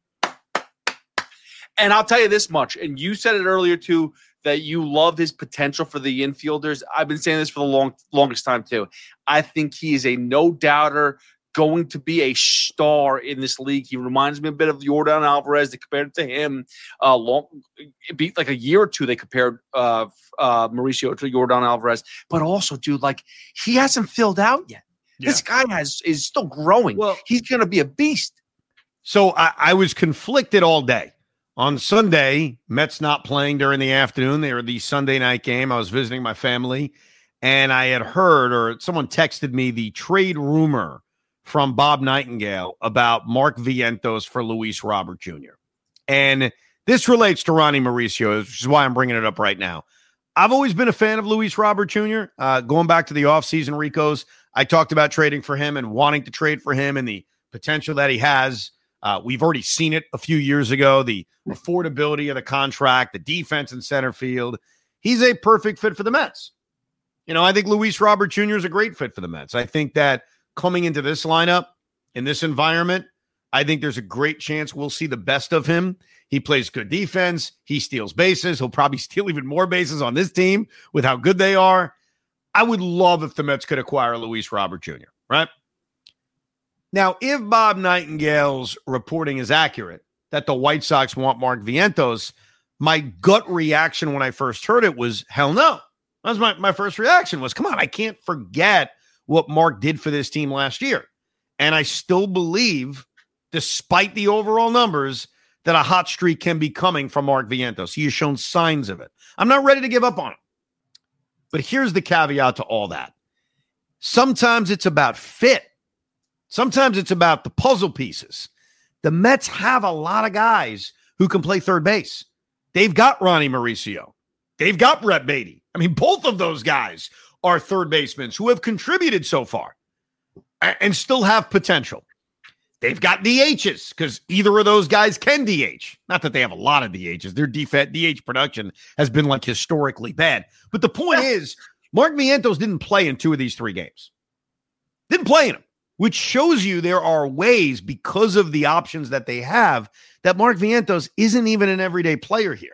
L: And I'll tell you this much, and you said it earlier too, that you love his potential for the infielders. I've been saying this for the longest time too. I think he is a no-doubter, going to be a star in this league. He reminds me a bit of Yordan Alvarez. They compared it to him. It'd be like a year or 2 they compared Mauricio to Yordan Alvarez. But also, dude, like he hasn't filled out yet. Yeah. This guy is still growing. Well, he's going to be a beast.
K: So I was conflicted all day. On Sunday, Mets not playing during the afternoon. They were the Sunday night game. I was visiting my family, and I had heard, or someone texted me, the trade rumor from Bob Nightingale about Mark Vientos for Luis Robert Jr. And this relates to Ronnie Mauricio, which is why I'm bringing it up right now. I've always been a fan of Luis Robert Jr. Going back to the offseason, Rico's, I talked about trading for him and wanting to trade for him and the potential that he has. We've already seen it a few years ago, the affordability of the contract, the defense in center field. He's a perfect fit for the Mets. I think Luis Robert Jr. is a great fit for the Mets. I think that coming into this lineup, in this environment, I think there's a great chance we'll see the best of him. He plays good defense. He steals bases. He'll probably steal even more bases on this team with how good they are. I would love if the Mets could acquire Luis Robert Jr., right? Now, if Bob Nightingale's reporting is accurate, that the White Sox want Mark Vientos, my gut reaction when I first heard it was, hell no. That was my first reaction was, come on, I can't forget what Mark did for this team last year. And I still believe, despite the overall numbers, that a hot streak can be coming from Mark Vientos. He has shown signs of it. I'm not ready to give up on him. But here's the caveat to all that. Sometimes it's about fit. Sometimes it's about the puzzle pieces. The Mets have a lot of guys who can play third base. They've got Ronnie Mauricio. They've got Brett Beatty. I mean, both of those guys are third basemen who have contributed so far and still have potential. They've got DHs because either of those guys can DH. Not that they have a lot of DHs. Their DH production has been like historically bad. But the point is, Mark Vientos didn't play in 2 of these 3 games. Didn't play in them, which shows you there are ways because of the options that they have that Mark Vientos isn't even an everyday player here.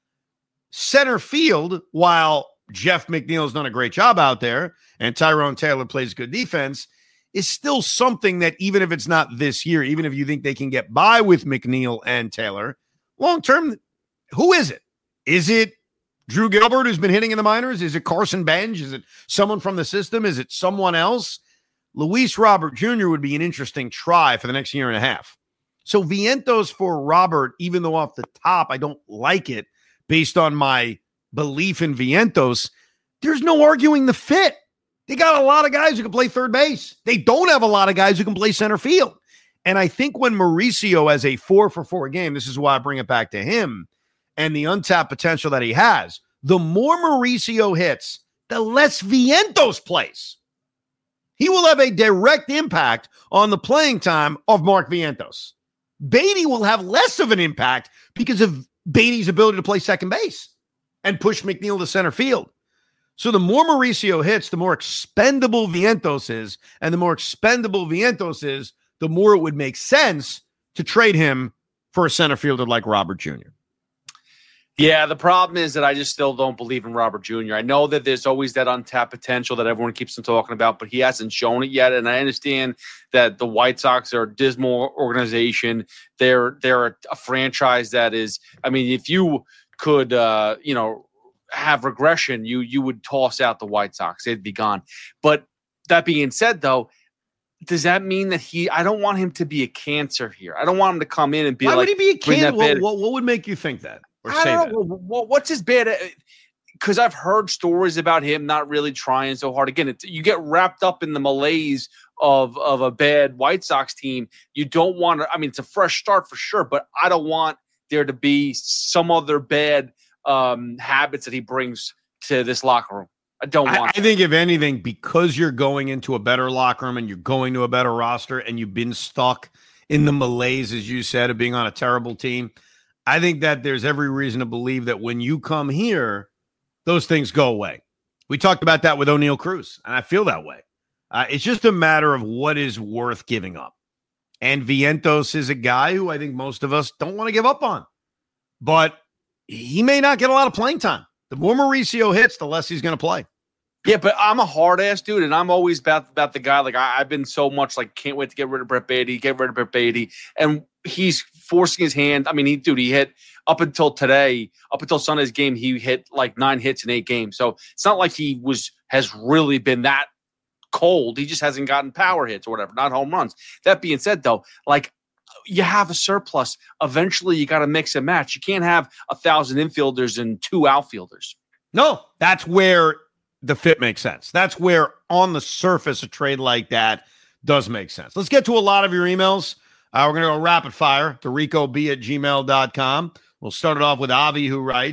K: Center field, while Jeff McNeil's done a great job out there and Tyrone Taylor plays good defense, is still something that even if it's not this year, even if you think they can get by with McNeil and Taylor, long-term, who is it? Is it Drew Gilbert, who's been hitting in the minors? Is it Carson Bench? Is it someone from the system? Is it someone else? Luis Robert Jr. would be an interesting try for the next year and a half. So Vientos for Robert, even though off the top I don't like it based on my belief in Vientos, there's no arguing the fit. They got a lot of guys who can play third base. They don't have a lot of guys who can play center field. And I think when Mauricio has a 4-for-4 game, this is why I bring it back to him and the untapped potential that he has, the more Mauricio hits, the less Vientos plays. He will have a direct impact on the playing time of Mark Vientos. Beatty will have less of an impact because of Beatty's ability to play second base and push McNeil to center field. So the more Mauricio hits, the more expendable Vientos is, and the more expendable Vientos is, the more it would make sense to trade him for a center fielder like Robert Jr.
L: Yeah, the problem is that I just still don't believe in Robert Jr. I know that there's always that untapped potential that everyone keeps on talking about, but he hasn't shown it yet. And I understand that the White Sox are a dismal organization. They're a franchise that is, I mean, if you could, have regression, you would toss out the White Sox. They'd be gone. But that being said, though, does that mean that I don't want him to be a cancer here. I don't want him to come in and be
K: Why
L: like,
K: would he be a cancer? What would make you think that? Or
L: I
K: say
L: don't
K: that?
L: know. What's his bad? Because I've heard stories about him not really trying so hard. Again, you get wrapped up in the malaise of a bad White Sox team. You don't want to. I mean, it's a fresh start for sure, but I don't want there to be some other bad habits that he brings to this locker room. I don't want.
K: I think if anything, because you're going into a better locker room and you're going to a better roster, and you've been stuck in the malaise, as you said, of being on a terrible team. I think that there's every reason to believe that when you come here, those things go away. We talked about that with O'Neal Cruz, and I feel that way. It's just a matter of what is worth giving up. And Vientos is a guy who I think most of us don't want to give up on. But he may not get a lot of playing time. The more Mauricio hits, the less he's going to play.
L: Yeah, but I'm a hard-ass dude, and I'm always about the guy. Like, I've been so much like, can't wait to get rid of Brett Beatty. And he's forcing his hand. I mean, he hit up until Sunday's game, he hit like 9 hits in 8 games. So it's not like he has really been that cold. He just hasn't gotten power hits or whatever, not home runs. That being said, though, like, you have a surplus. Eventually, you got to mix and match. You can't have 1,000 infielders and 2 outfielders.
K: No, that's where the fit makes sense. That's where on the surface a trade like that does make sense. Let's get to a lot of your emails. We're going to go rapid fire to ricob@gmail.com. We'll start it off with Avi, who writes,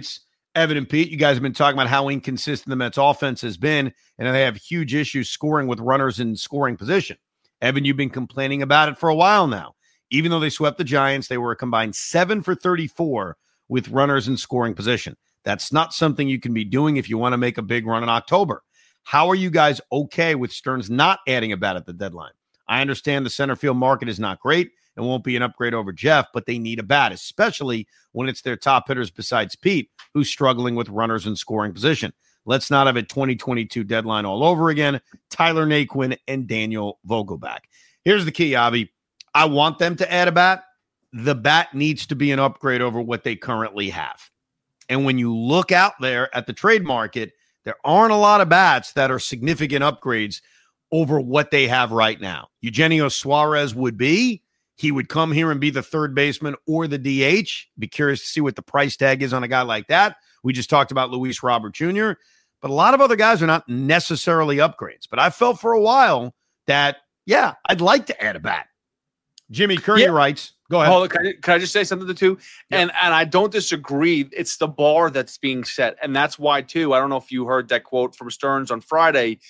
K: Evan and Pete, you guys have been talking about how inconsistent the Mets offense has been, and they have huge issues scoring with runners in scoring position. Evan, you've been complaining about it for a while now. Even though they swept the Giants, they were a combined 7 for 34 with runners in scoring position. That's not something you can be doing if you want to make a big run in October. How are you guys okay with Stearns not adding a bat at the deadline? I understand the center field market is not great and won't be an upgrade over Jeff, but they need a bat, especially when it's their top hitters besides Pete, who's struggling with runners in scoring position. Let's not have a 2022 deadline all over again. Tyler Naquin and Daniel Vogelbach. Here's the key, Avi. I want them to add a bat. The bat needs to be an upgrade over what they currently have. And when you look out there at the trade market, there aren't a lot of bats that are significant upgrades over what they have right now. Eugenio Suarez would be. He would come here and be the third baseman or the DH. Be curious to see what the price tag is on a guy like that. We just talked about Luis Robert Jr., but a lot of other guys are not necessarily upgrades. But I felt for a while that, yeah, I'd like to add a bat. Jimmy Kearney writes, go ahead.
L: Oh, can I just say something too? Yeah. And I don't disagree. It's the bar that's being set. And that's why, too, I don't know if you heard that quote from Stearns on Friday,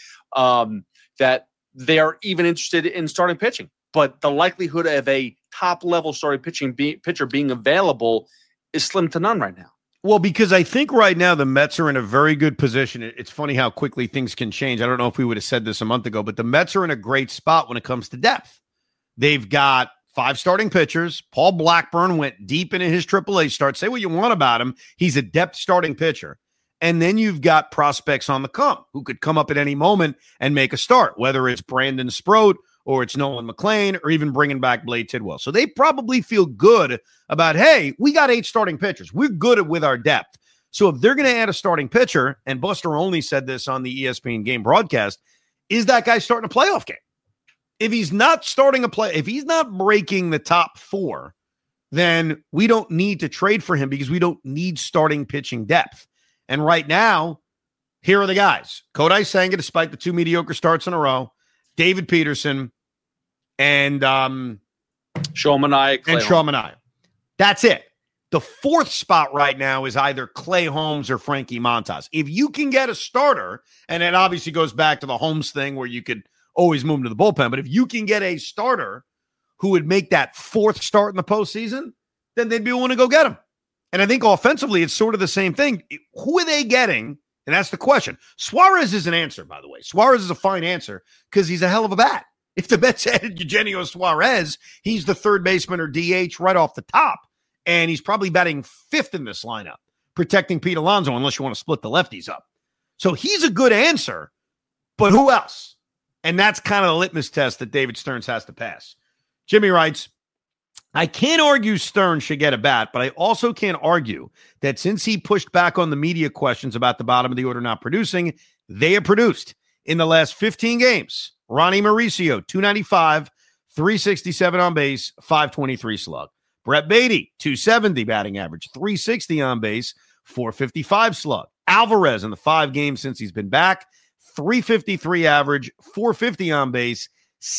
L: that they are even interested in starting pitching. But the likelihood of a top-level starting pitcher being available is slim to none right now.
K: Well, because I think right now the Mets are in a very good position. It's funny how quickly things can change. I don't know if we would have said this a month ago, but the Mets are in a great spot when it comes to depth. They've got 5 starting pitchers. Paul Blackburn went deep into his AAA start. Say what you want about him. He's a depth starting pitcher. And then you've got prospects on the come who could come up at any moment and make a start, whether it's Brandon Sproat or it's Nolan McLean or even bringing back Blade Tidwell. So they probably feel good about, hey, we got 8 starting pitchers. We're good with our depth. So if they're going to add a starting pitcher, and Buster Olney said this on the ESPN game broadcast, is that guy starting a playoff game? If he's not starting if he's not breaking the top 4, then we don't need to trade for him because we don't need starting pitching depth. And right now, here are the guys. Kodai Senga, despite the 2 mediocre starts in a row, David Peterson, and
L: Sean Manaea.
K: That's it. The 4th spot right now is either Clay Holmes or Frankie Montas. If you can get a starter, and it obviously goes back to the Holmes thing where you could always move him to the bullpen, but if you can get a starter who would make that 4th start in the postseason, then they'd be willing to go get him. And I think offensively, it's sort of the same thing. Who are they getting? And that's the question. Suarez is an answer, by the way. Suarez is a fine answer because he's a hell of a bat. If the Mets added Eugenio Suarez, he's the third baseman or DH right off the top. And he's probably batting 5th in this lineup, protecting Pete Alonso, unless you want to split the lefties up. So he's a good answer, but who else? And that's kind of the litmus test that David Stearns has to pass. Jimmy writes, I can't argue Stearns should get a bat, but I also can't argue that since he pushed back on the media questions about the bottom of the order not producing, they have produced. In the last 15 games, Ronnie Mauricio, 295, 367 on base, 523 slug. Brett Beatty, 270 batting average, 360 on base, 455 slug. Alvarez in the 5 games since he's been back, 353 average, 450 on base,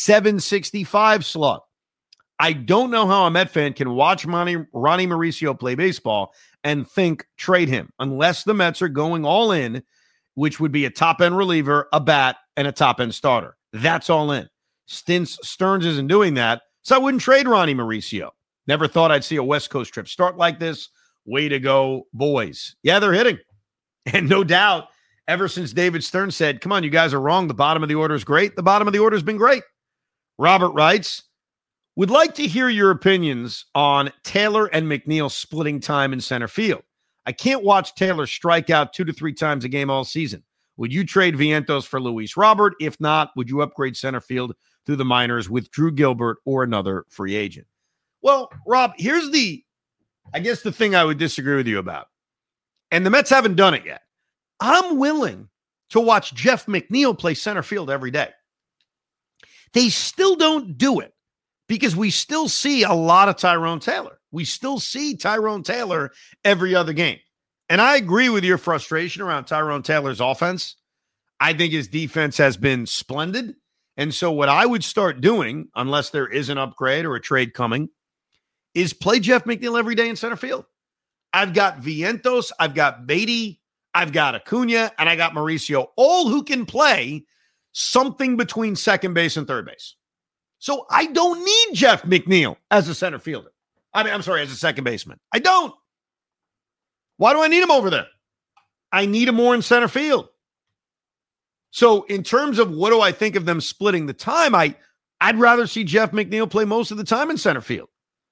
K: 765 slug. I don't know how a Met fan can watch Ronnie Mauricio play baseball and think trade him unless the Mets are going all in, which would be a top-end reliever, a bat, and a top-end starter. That's all in. Since Stearns isn't doing that, so I wouldn't trade Ronnie Mauricio. Never thought I'd see a West Coast trip start like this. Way to go, boys. Yeah, they're hitting. And no doubt, ever since David Stearns said, come on, you guys are wrong, the bottom of the order is great, the bottom of the order has been great. Robert writes, would like to hear your opinions on Taylor and McNeil splitting time in center field. I can't watch Taylor strike out 2 to 3 times a game all season. Would you trade Vientos for Luis Robert? If not, would you upgrade center field through the minors with Drew Gilbert or another free agent? Well, Rob, here's the thing I would disagree with you about. And the Mets haven't done it yet. I'm willing to watch Jeff McNeil play center field every day. They still don't do it because we still see a lot of Tyrone Taylor. We still see Tyrone Taylor every other game. And I agree with your frustration around Tyrone Taylor's offense. I think his defense has been splendid. And so what I would start doing, unless there is an upgrade or a trade coming, is play Jeff McNeil every day in center field. I've got Vientos, I've got Beatty, I've got Acuna, and I got Mauricio, all who can play something between second base and third base. So I don't need Jeff McNeil as a center fielder. I'm sorry, as a second baseman. I don't. Why do I need him over there? I need him more in center field. So in terms of what do I think of them splitting the time, I'd rather see Jeff McNeil play most of the time in center field.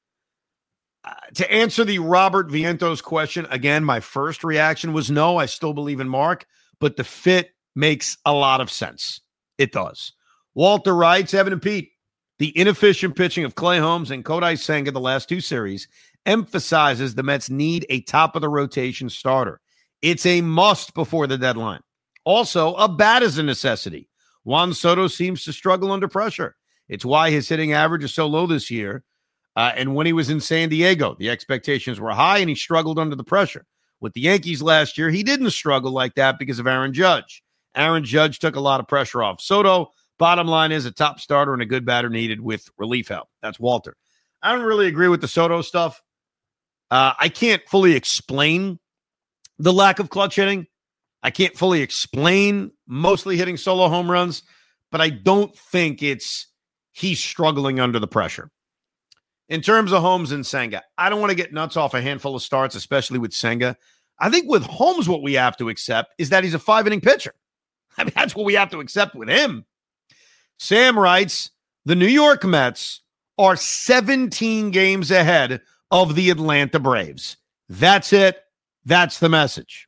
K: To answer the Robert Vientos question, again, my first reaction was no, I still believe in Mark, but the fit makes a lot of sense. It does. Walter writes, Evan and Pete, the inefficient pitching of Clay Holmes and Kodai Senga the last two series emphasizes the Mets need a top-of-the-rotation starter. It's a must before the deadline. Also, a bat is a necessity. Juan Soto seems to struggle under pressure. It's why his hitting average is so low this year. And when he was in San Diego, the expectations were high and he struggled under the pressure. With the Yankees last year, he didn't struggle like that because of Aaron Judge. Aaron Judge took a lot of pressure off Soto. Bottom line is a top starter and a good batter needed with relief help. That's Walter. I don't really agree with the Soto stuff. I can't fully explain the lack of clutch hitting. I can't fully explain mostly hitting solo home runs, but I don't think he's struggling under the pressure. In terms of Holmes and Senga, I don't want to get nuts off a handful of starts, especially with Senga. I think with Holmes, what we have to accept is that he's a 5-inning pitcher. I mean, that's what we have to accept with him. Sam writes, the New York Mets are 17 games ahead of the Atlanta Braves. That's it. That's the message.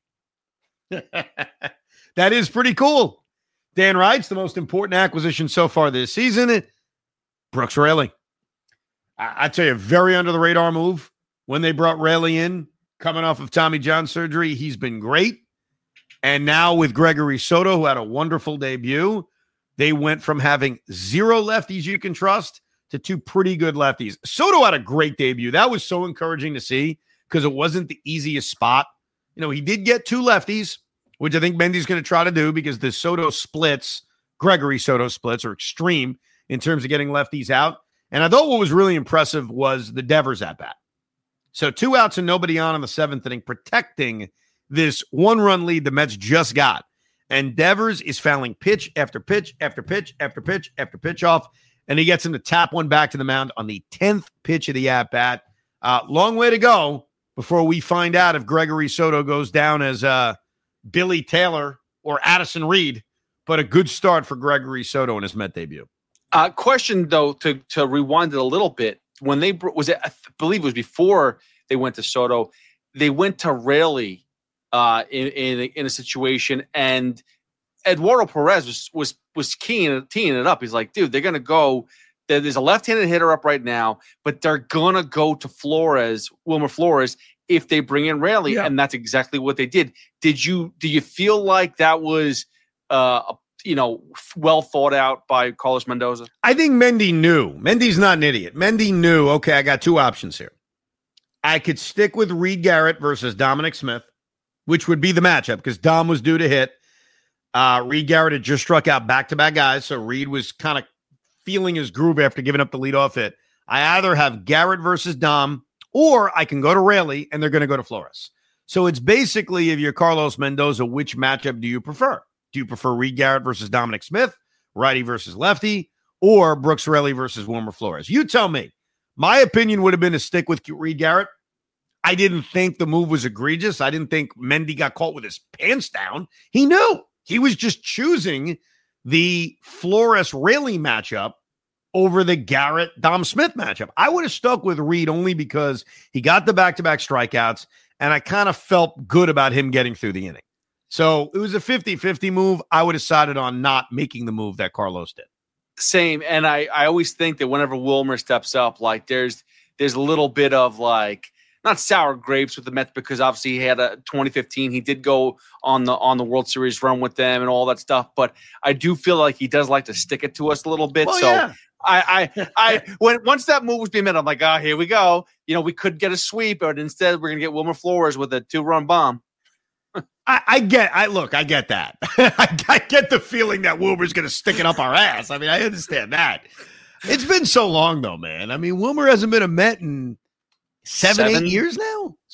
K: That is pretty cool. Dan writes, the most important acquisition so far this season, Brooks Raley. I tell you, very under-the-radar move when they brought Raley in, coming off of Tommy John surgery. He's been great. And now with Gregory Soto, who had a wonderful debut, they went from having 0 lefties you can trust to 2 pretty good lefties. Soto had a great debut. That was so encouraging to see because it wasn't the easiest spot. You know, he did get 2 lefties, which I think Mendy's going to try to do because the Soto splits, Gregory Soto splits, are extreme in terms of getting lefties out. And I thought what was really impressive was the Devers at bat. So 2 outs and nobody on in the 7th inning, protecting this 1-run lead the Mets just got. And Devers is fouling pitch after pitch after pitch after pitch after pitch off, and he gets him to tap one back to the mound on the 10th pitch of the at-bat. Long way to go before we find out if Gregory Soto goes down as Billy Taylor or Addison Reed, but a good start for Gregory Soto in his Met debut.
L: Question, though, to rewind it a little bit. When they I believe it was before they went to Soto, they went to Raley in a situation, and Eduardo Perez was teeing it up. He's like, dude, they're going to go. There's a left-handed hitter up right now, but they're going to go to Wilmer Flores, if they bring in Raley, and that's exactly what they did. Do you feel like that was well thought out by Carlos Mendoza?
K: I think Mendy knew. Mendy's not an idiot. Mendy knew, okay, I got 2 options here. I could stick with Reed Garrett versus Dominic Smith, which would be the matchup because Dom was due to hit. Reed Garrett had just struck out back-to-back guys, so Reed was kind of feeling his groove after giving up the leadoff hit. I either have Garrett versus Dom, or I can go to Raley, and they're going to go to Flores. So it's basically, if you're Carlos Mendoza, which matchup do you prefer? Do you prefer Reed Garrett versus Dominic Smith, righty versus lefty, or Brooks Raley versus Wilmer Flores? You tell me. My opinion would have been to stick with Reed Garrett. I didn't think the move was egregious. I didn't think Mendy got caught with his pants down. He knew. He was just choosing the Flores-Raley matchup over the Garrett-Dom Smith matchup. I would have stuck with Reed only because he got the back-to-back strikeouts, and I kind of felt good about him getting through the inning. So it was a 50-50 move. I would have decided on not making the move that Carlos did.
L: Same. And I always think that whenever Wilmer steps up, like there's a little bit of like, not sour grapes with the Mets because obviously he had a 2015. He did go on the World Series run with them and all that stuff. But I do feel like he does like to stick it to us a little bit.
K: Well,
L: so
K: yeah.
L: Once that move was being made, I'm like, here we go. We could get a sweep, but instead we're going to get Wilmer Flores with a 2-run bomb.
K: I get that. I get the feeling that Wilmer's going to stick it up our ass. I mean, I understand that. It's been so long, though, man. I mean, Wilmer hasn't been a Met in 7, 8 years now. It's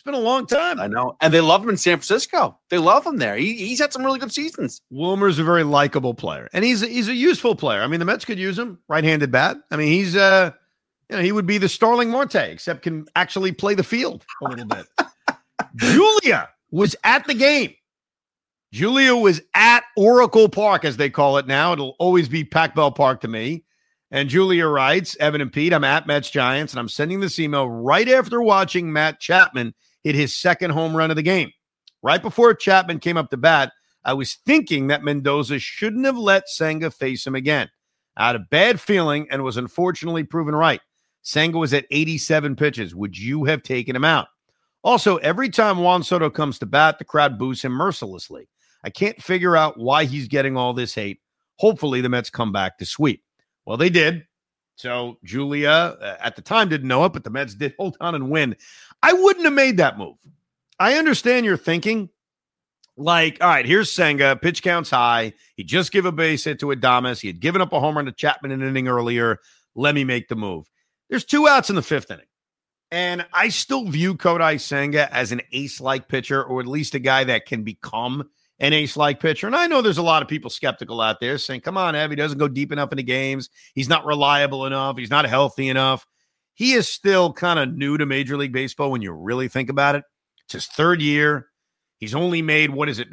K: been a long time.
L: I know. And they love him in San Francisco. They love him there. He's had some really good seasons.
K: Wilmer's a very likable player, and he's a useful player. I mean, the Mets could use him, right-handed bat. I mean, he's he would be the Starling Marte, except can actually play the field a little bit. Julia was at the game. Julia was at Oracle Park, as they call it now. It'll always be Pac Bell Park to me. And Julia writes, Evan and Pete, I'm at Mets Giants, and I'm sending this email right after watching Matt Chapman hit his second home run of the game. Right before Chapman came up to bat, I was thinking that Mendoza shouldn't have let Senga face him again. I had a bad feeling and was unfortunately proven right. Senga was at 87 pitches. Would you have taken him out? Also, every time Juan Soto comes to bat, the crowd boos him mercilessly. I can't figure out why he's getting all this hate. Hopefully the Mets come back to sweep. Well, they did. So Julia at the time didn't know it, but the Mets did hold on and win. I wouldn't have made that move. I understand your thinking. Like, all right, here's Senga. Pitch count's high. He just gave a base hit to Adames. He had given up a home run to Chapman in an inning earlier. Let me make the move. There's 2 outs in the 5th inning. And I still view Kodai Senga as an ace-like pitcher, or at least a guy that can become an ace-like pitcher. And I know there's a lot of people skeptical out there saying, come on, Ev, he doesn't go deep enough into games. He's not reliable enough. He's not healthy enough. He is still kind of new to Major League Baseball when you really think about it. It's his 3rd year. He's only made,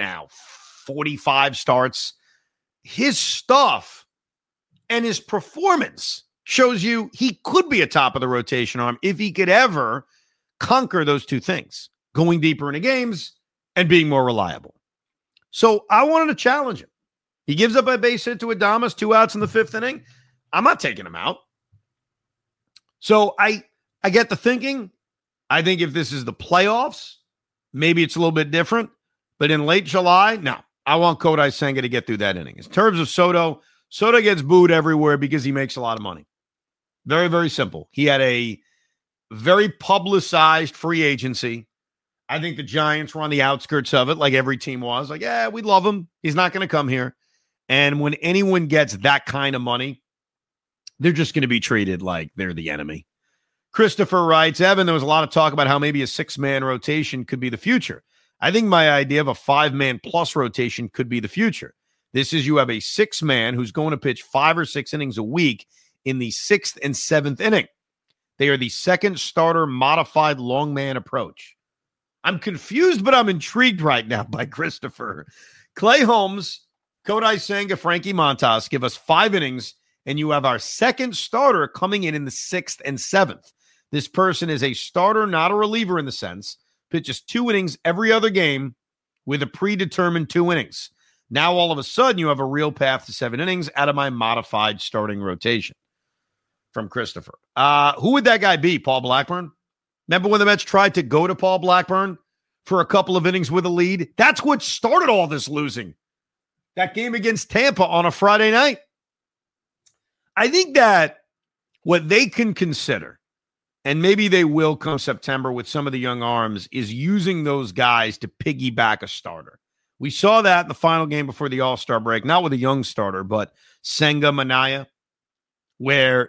K: 45 starts. His stuff and his performance shows you he could be a top of the rotation arm if he could ever conquer those 2 things, going deeper into games and being more reliable. So I wanted to challenge him. He gives up a base hit to Adames, 2 outs in the 5th inning. I'm not taking him out. So I get the thinking. I think if this is the playoffs, maybe it's a little bit different. But in late July, no. I want Kodai Senga to get through that inning. In terms of Soto gets booed everywhere because he makes a lot of money. Very, very simple. He had a very publicized free agency. I think the Giants were on the outskirts of it, like every team was. Like, yeah, we love him. He's not going to come here. And when anyone gets that kind of money, they're just going to be treated like they're the enemy. Christopher writes, Evan, there was a lot of talk about how maybe a 6-man rotation could be the future. I think my idea of a 5-man plus rotation could be the future. This is you have a 6-man who's going to pitch 5 or 6 innings a week in the 6th and 7th inning. They are the second starter modified long man approach. I'm confused, but I'm intrigued right now by Christopher. Clay Holmes, Kodai Senga, Frankie Montas give us 5 innings, and you have our second starter coming in the 6th and 7th. This person is a starter, not a reliever in the sense, pitches 2 innings every other game with a predetermined 2 innings. Now, all of a sudden, you have a real path to 7 innings out of my modified starting rotation. From Christopher. Who would that guy be? Paul Blackburn? Remember when the Mets tried to go to Paul Blackburn for a couple of innings with a lead? That's what started all this losing. That game against Tampa on a Friday night. I think that what they can consider, and maybe they will come September with some of the young arms, is using those guys to piggyback a starter. We saw that in the final game before the All-Star break, not with a young starter, but Senga Minaya, where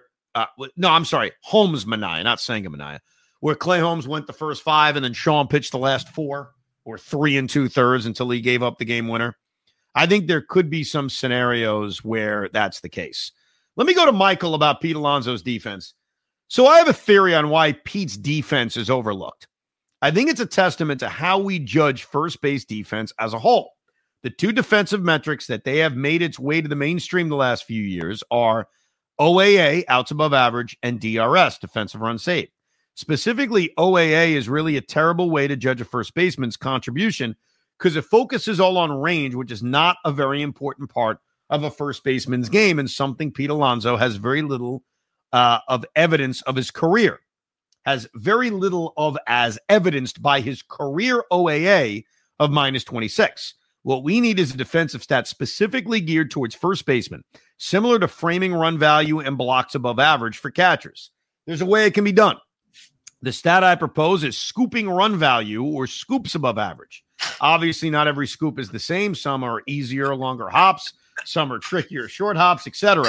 K: Holmes Minaya, not Senga Minaya, where Clay Holmes went the first 5 and then Sean pitched the last 4 or 3 2/3 until he gave up the game winner. I think there could be some scenarios where that's the case. Let me go to Michael about Pete Alonso's defense. So I have a theory on why Pete's defense is overlooked. I think it's a testament to how we judge first base defense as a whole. The 2 defensive metrics that they have made its way to the mainstream the last few years are OAA, outs above average, and DRS, defensive run saved. Specifically, OAA is really a terrible way to judge a first baseman's contribution because it focuses all on range, which is not a very important part of a first baseman's game and something Pete Alonso has very little of evidence of his career. Has very little of as evidenced by his career OAA of -26. What we need is a defensive stat specifically geared towards first baseman, similar to framing run value and blocks above average for catchers. There's a way it can be done. The stat I propose is scooping run value or scoops above average. Obviously, not every scoop is the same. Some are easier, longer hops. Some are trickier, short hops, etc.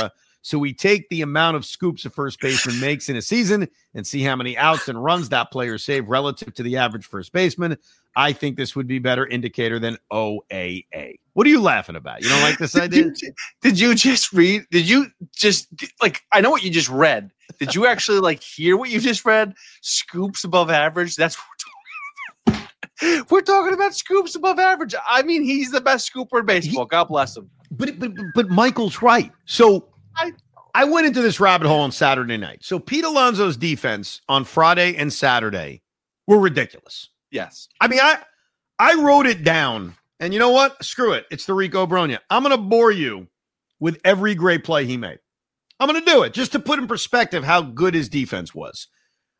K: So we take the amount of scoops a first baseman makes in a season and see how many outs and runs that player saved relative to the average first baseman. I think this would be better indicator than OAA. What are you laughing about? You don't like this idea?
L: Did you just read? Did you just like? I know what you just read. Did you actually like hear what you just read? Scoops above average. That's what we're talking about. We're talking about scoops above average. I mean, he's the best scooper in baseball. God bless him.
K: But Michael's right. So I went into this rabbit hole on Saturday night. So Pete Alonso's defense on Friday and Saturday were ridiculous.
L: Yes.
K: I mean, I wrote it down, and you know what? Screw it. It's the Rico Brogna. I'm going to bore you with every great play he made. I'm going to do it just to put in perspective how good his defense was.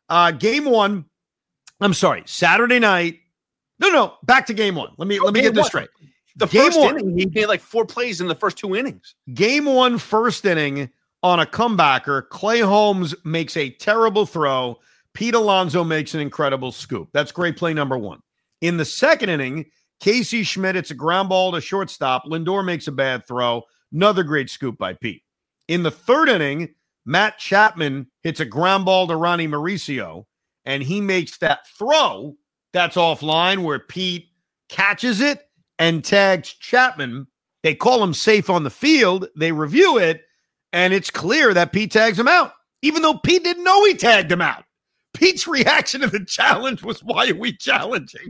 K: Saturday night. No, back to game one. Let me get this straight.
L: The first inning, he made like 4 plays in the first 2 innings.
K: Game one, first inning on a comebacker. Clay Holmes makes a terrible throw. Pete Alonso makes an incredible scoop. That's great play number 1. In the second inning, Casey Schmidt, it's a ground ball to shortstop. Lindor makes a bad throw. Another great scoop by Pete. In the third inning, Matt Chapman hits a ground ball to Ronnie Mauricio, and he makes that throw that's offline where Pete catches it and tags Chapman. They call him safe on the field. They review it, and it's clear that Pete tags him out, even though Pete didn't know he tagged him out. Pete's reaction to the challenge was, why are we challenging?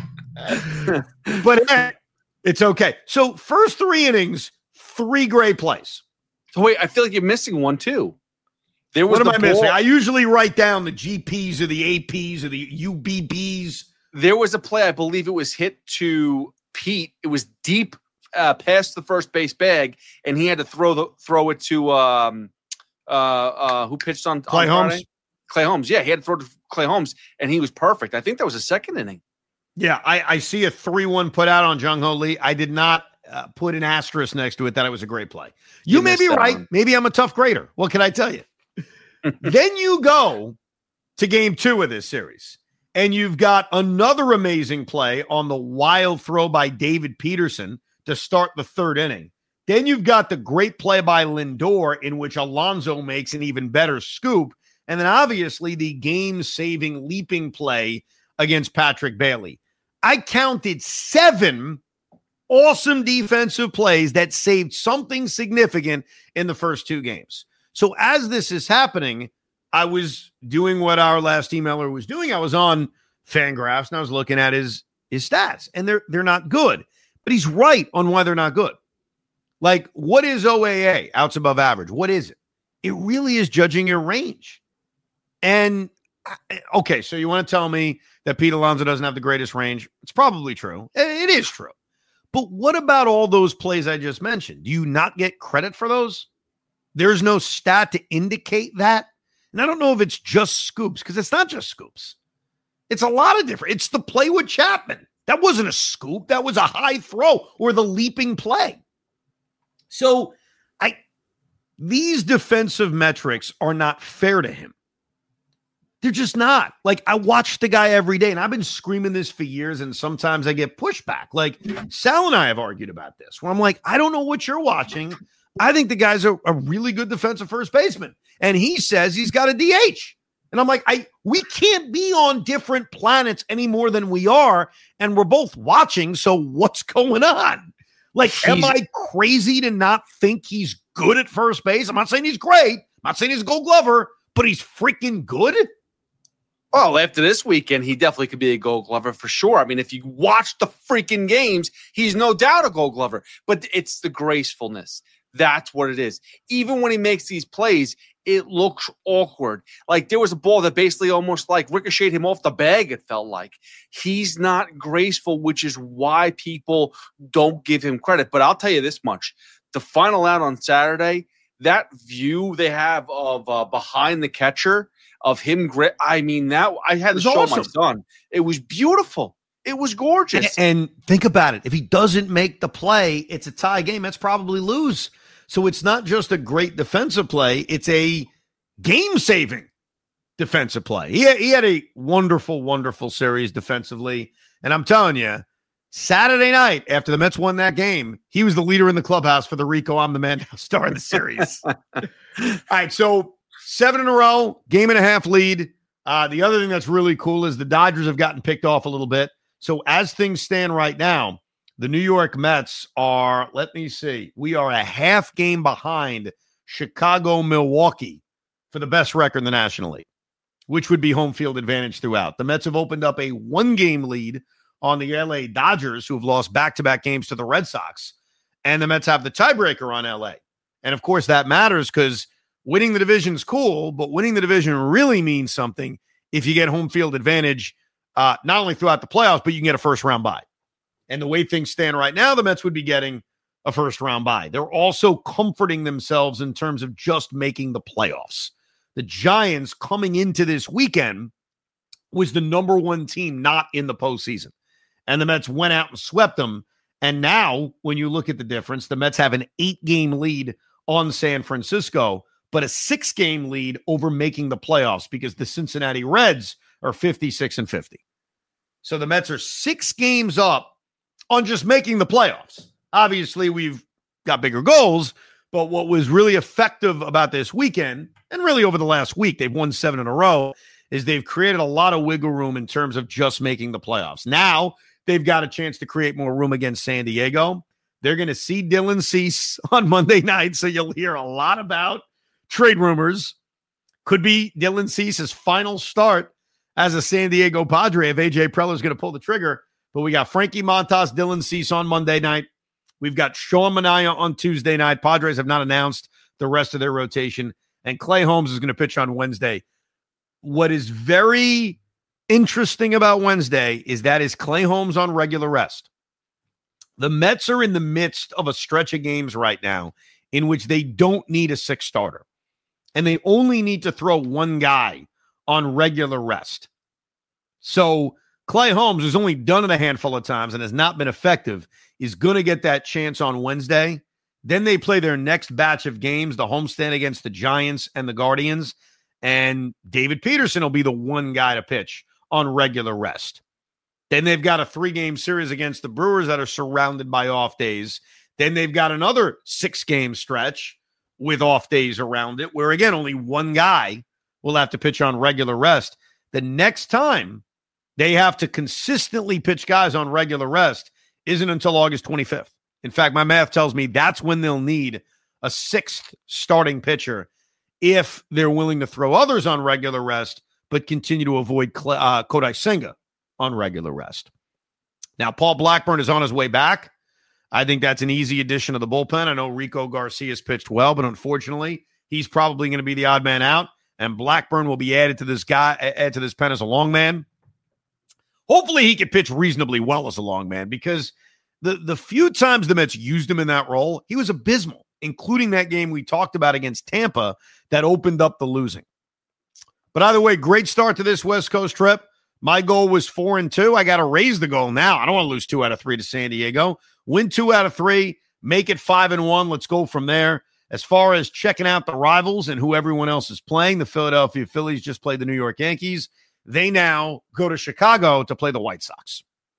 K: But hey, it's okay. So first 3 innings, 3 great plays.
L: So wait, I feel like you're missing one too.
K: What am I missing? I usually write down the GPs or the APs or the UBBs.
L: There was a play, I believe it was hit to Pete. It was deep past the first base bag, and he had to throw it to who pitched on
K: Clay Holmes.
L: Clay Holmes, yeah, he had to throw to Clay Holmes, and he was perfect. I think that was a second inning.
K: Yeah, I see a 3-1 put out on Jung Ho Lee. I did not put an asterisk next to it that it was a great play. You may be right. One. Maybe I'm a tough grader. What can I tell you? Then you go to game 2 of this series, and you've got another amazing play on the wild throw by David Peterson to start the third inning. Then you've got the great play by Lindor in which Alonso makes an even better scoop. And then obviously the game-saving leaping play against Patrick Bailey. I counted 7 awesome defensive plays that saved something significant in the first 2 games. So as this is happening, I was doing what our last emailer was doing. I was on Fangraphs, and I was looking at his stats, and they're not good. But he's right on why they're not good. Like, what is OAA, outs above average? What is it? It really is judging your range. And, okay, so you want to tell me that Pete Alonso doesn't have the greatest range? It's probably true. It is true. But what about all those plays I just mentioned? Do you not get credit for those? There's no stat to indicate that. And I don't know if it's just scoops, because it's not just scoops. It's a lot of different. It's the play with Chapman. That wasn't a scoop. That was a high throw or the leaping play. So these defensive metrics are not fair to him. They're just not. Like, I watch the guy every day, and I've been screaming this for years, and sometimes I get pushback. Like, Sal and I have argued about this, where I'm like, I don't know what you're watching. I think the guy's a really good defensive first baseman. And he says he's got a DH. And I'm like, we can't be on different planets any more than we are. And we're both watching. So what's going on? Like, am I crazy to not think he's good at first base? I'm not saying he's great. I'm not saying he's a Gold Glover, but he's freaking good.
L: Well, after this weekend, he definitely could be a Gold Glover for sure. I mean, if you watch the freaking games, he's no doubt a Gold Glover. But it's the gracefulness. That's what it is. Even when he makes these plays, it looks awkward. Like, there was a ball that basically almost like ricocheted him off the bag, it felt like. He's not graceful, which is why people don't give him credit. But I'll tell you this much. The final out on Saturday, that view they have of behind the catcher, of him, I mean, that I had to show awesome. My son. It was beautiful. It was gorgeous.
K: And think about it. If he doesn't make the play, it's a tie game. That's probably lose. So it's not just a great defensive play. It's a game-saving defensive play. He had a wonderful, wonderful series defensively. And I'm telling you, Saturday night, after the Mets won that game, he was the leader in the clubhouse for the Rico I'm the Man Now star of the series. All right, so 7 in a row, game and a half lead. The other thing that's really cool is the Dodgers have gotten picked off a little bit. So as things stand right now, the New York Mets are, let me see, we are a half game behind Chicago, Milwaukee for the best record in the National League, which would be home field advantage throughout. The Mets have opened up a 1-game lead on the LA Dodgers, who have lost back-to-back games to the Red Sox. And the Mets have the tiebreaker on LA. And, of course, that matters because winning the division is cool, but winning the division really means something if you get home field advantage, not only throughout the playoffs, but you can get a first-round bye. And the way things stand right now, the Mets would be getting a first-round bye. They're also comforting themselves in terms of just making the playoffs. The Giants, coming into this weekend, was the number 1 team not in the postseason. And the Mets went out and swept them. And now, when you look at the difference, the Mets have an 8-game lead on San Francisco, but a 6-game lead over making the playoffs because the Cincinnati Reds are 56-50. So the Mets are 6 games up on just making the playoffs. Obviously, we've got bigger goals, but what was really effective about this weekend, and really over the last week, they've won 7 in a row, is they've created a lot of wiggle room in terms of just making the playoffs. Now, they've got a chance to create more room against San Diego. They're going to see Dylan Cease on Monday night, so you'll hear a lot about trade rumors. Could be Dylan Cease's final start as a San Diego Padre if A.J. Preller's going to pull the trigger. But we got Frankie Montas, Dylan Cease on Monday night. We've got Sean Manaea on Tuesday night. Padres have not announced the rest of their rotation. And Clay Holmes is going to pitch on Wednesday. What is very interesting about Wednesday is that is Clay Holmes on regular rest. The Mets are in the midst of a stretch of games right now in which they don't need a 6th starter. And they only need to throw 1 guy on regular rest. So Clay Holmes, who's only done it a handful of times and has not been effective, is going to get that chance on Wednesday. Then they play their next batch of games, the homestand against the Giants and the Guardians. And David Peterson will be the 1 guy to pitch on regular rest. Then they've got a 3-game series against the Brewers that are surrounded by off days. Then they've got another 6-game stretch with off days around it, where, again, only 1 guy will have to pitch on regular rest. The next time they have to consistently pitch guys on regular rest isn't until August 25th. In fact, my math tells me that's when they'll need a 6th starting pitcher if they're willing to throw others on regular rest, but continue to avoid Kodai Senga on regular rest. Now, Paul Blackburn is on his way back. I think that's an easy addition to the bullpen. I know Rico Garcia's pitched well, but unfortunately, he's probably going to be the odd man out, and Blackburn will be added to this pen as a long man. Hopefully, he can pitch reasonably well as a long man because the few times the Mets used him in that role, he was abysmal, including that game we talked about against Tampa that opened up the losing. But either way, great start to this West Coast trip. My goal was 4-2. I got to raise the goal now. I don't want to lose 2 out of 3 to San Diego. Win 2 out of 3, make it 5-1. Let's go from there. As far as checking out the rivals and who everyone else is playing, the Philadelphia Phillies just played the New York Yankees. They now go to Chicago to play the White Sox.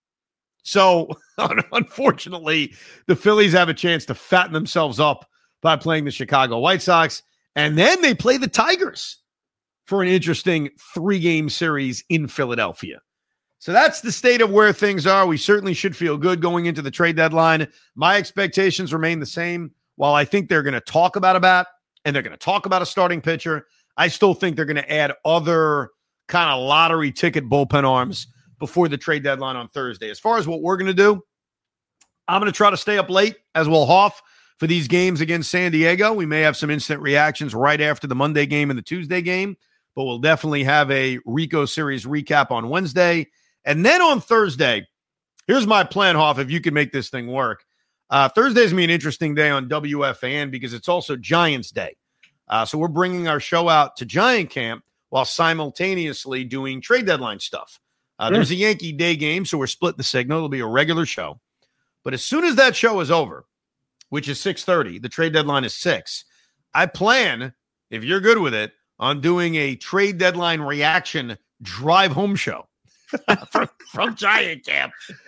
K: So, unfortunately, the Phillies have a chance to fatten themselves up by playing the Chicago White Sox. And then they play the Tigers for an interesting 3-game series in Philadelphia. So that's the state of where things are. We certainly should feel good going into the trade deadline. My expectations remain the same. While I think they're going to talk about a bat and they're going to talk about a starting pitcher, I still think they're going to add other kind of lottery ticket bullpen arms before the trade deadline on Thursday. As far as what we're going to do, I'm going to try to stay up late, as will Hoff, for these games against San Diego. We may have some instant reactions right after the Monday game and the Tuesday game, but we'll definitely have a Rico Series recap on Wednesday. And then on Thursday, here's my plan, Hoff, if you can make this thing work. Thursday's going to be an interesting day on WFAN because it's also Giants Day. So we're bringing our show out to Giant Camp while simultaneously doing trade deadline stuff. There's a Yankee Day game, so we're splitting the signal. It'll be a regular show. But as soon as that show is over, which is 6:30, the trade deadline is 6, I plan, if you're good with it, on doing a trade deadline reaction drive home show from Giant Camp.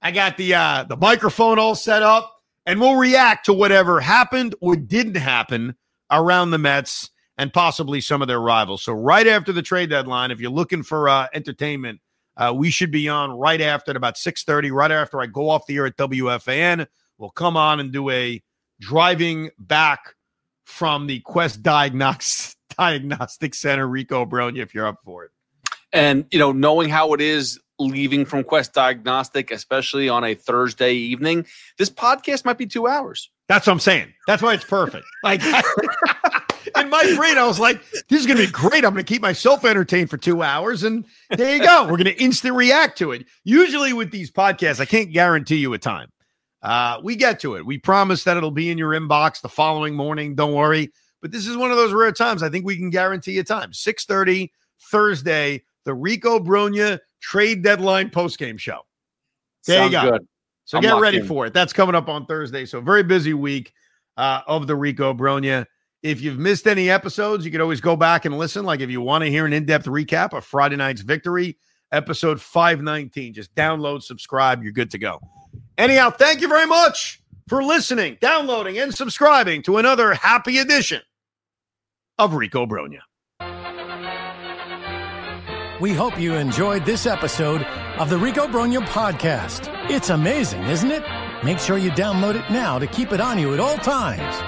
K: I got the microphone all set up, and we'll react to whatever happened or didn't happen around the Mets and possibly some of their rivals. So right after the trade deadline, if you're looking for entertainment, we should be on right after at about 6:30, right after I go off the air at WFAN. We'll come on and do a driving back from the Quest Diagnostic Center, Rico Brogna, if you're up for it.
L: And, knowing how it is leaving from Quest Diagnostic, especially on a Thursday evening, this podcast might be 2 hours.
K: That's what I'm saying. That's why it's perfect. Like, in my brain, I was like, this is going to be great. I'm going to keep myself entertained for 2 hours. And there you go. We're going to instant react to it. Usually with these podcasts, I can't guarantee you a time. We get to it. We promise that it'll be in your inbox the following morning. Don't worry. But this is one of those rare times. I think we can guarantee a time. 6:30 Thursday, the Rico Brogna trade deadline postgame show. There you go. Good. So get ready for it. That's coming up on Thursday. So very busy week of the Rico Brogna. If you've missed any episodes, you can always go back and listen. Like if you want to hear an in-depth recap of Friday night's victory, episode 519. Just download, subscribe. You're good to go. Anyhow, thank you very much for listening, downloading, and subscribing to another happy edition of Rico Brogna.
J: We hope you enjoyed this episode of the Rico Brogna podcast. It's amazing, isn't it? Make sure you download it now to keep it on you at all times.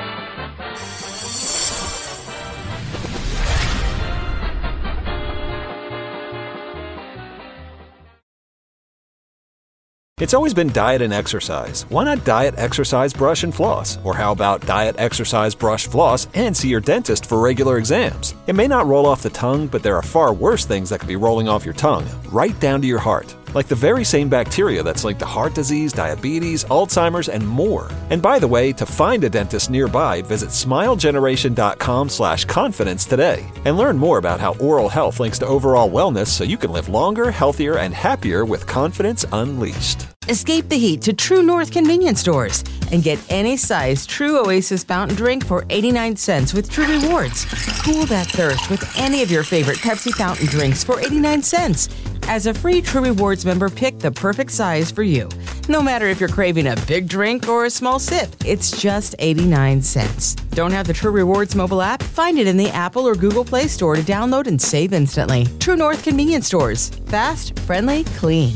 A: It's always been diet and exercise. Why not diet, exercise, brush, and floss? Or how about diet, exercise, brush, floss, and see your dentist for regular exams? It may not roll off the tongue, but there are far worse things that could be rolling off your tongue, right down to your heart. Like the very same bacteria that's linked to heart disease, diabetes, Alzheimer's, and more. And by the way, to find a dentist nearby, visit smilegeneration.com/confidence today. And learn more about how oral health links to overall wellness so you can live longer, healthier, and happier with confidence unleashed.
H: Escape the heat to True North convenience stores and get any size True Oasis fountain drink for 89 cents with True Rewards. Cool that thirst with any of your favorite Pepsi fountain drinks for 89 cents. As a free True Rewards member, pick the perfect size for you. No matter if you're craving a big drink or a small sip, it's just 89 cents. Don't have the True Rewards mobile app? Find it in the Apple or Google Play Store to download and save instantly. True North convenience stores. Fast, friendly, clean.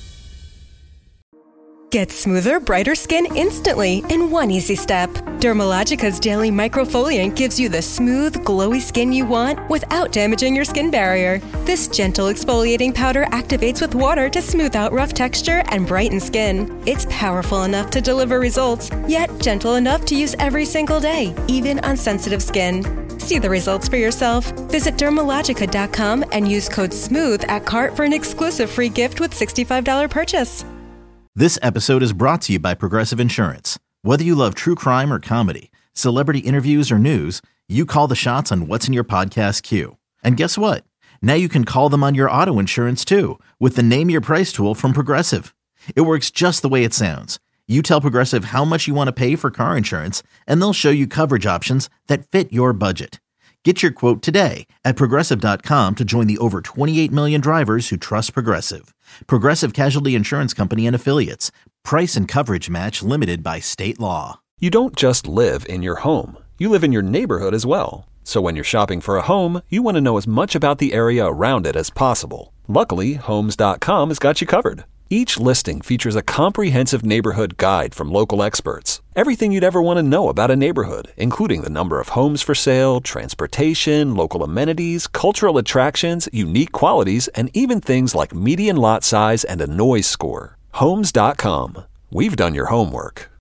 I: Get smoother, brighter skin instantly in one easy step. Dermalogica's Daily Microfoliant gives you the smooth, glowy skin you want without damaging your skin barrier. This gentle exfoliating powder activates with water to smooth out rough texture and brighten skin. It's powerful enough to deliver results, yet gentle enough to use every single day, even on sensitive skin. See the results for yourself. Visit Dermalogica.com and use code SMOOTH at cart for an exclusive free gift with $65 purchase.
R: This episode is brought to you by Progressive Insurance. Whether you love true crime or comedy, celebrity interviews or news, you call the shots on what's in your podcast queue. And guess what? Now you can call them on your auto insurance too with the Name Your Price tool from Progressive. It works just the way it sounds. You tell Progressive how much you want to pay for car insurance, and they'll show you coverage options that fit your budget. Get your quote today at Progressive.com to join the over 28 million drivers who trust Progressive. Progressive Casualty Insurance Company and Affiliates. Price and coverage match limited by state law.
A: You don't just live in your home. You live in your neighborhood as well. So when you're shopping for a home, you want to know as much about the area around it as possible. Luckily, Homes.com has got you covered. Each listing features a comprehensive neighborhood guide from local experts. Everything you'd ever want to know about a neighborhood, including the number of homes for sale, transportation, local amenities, cultural attractions, unique qualities, and even things like median lot size and a noise score. Homes.com. We've done your homework.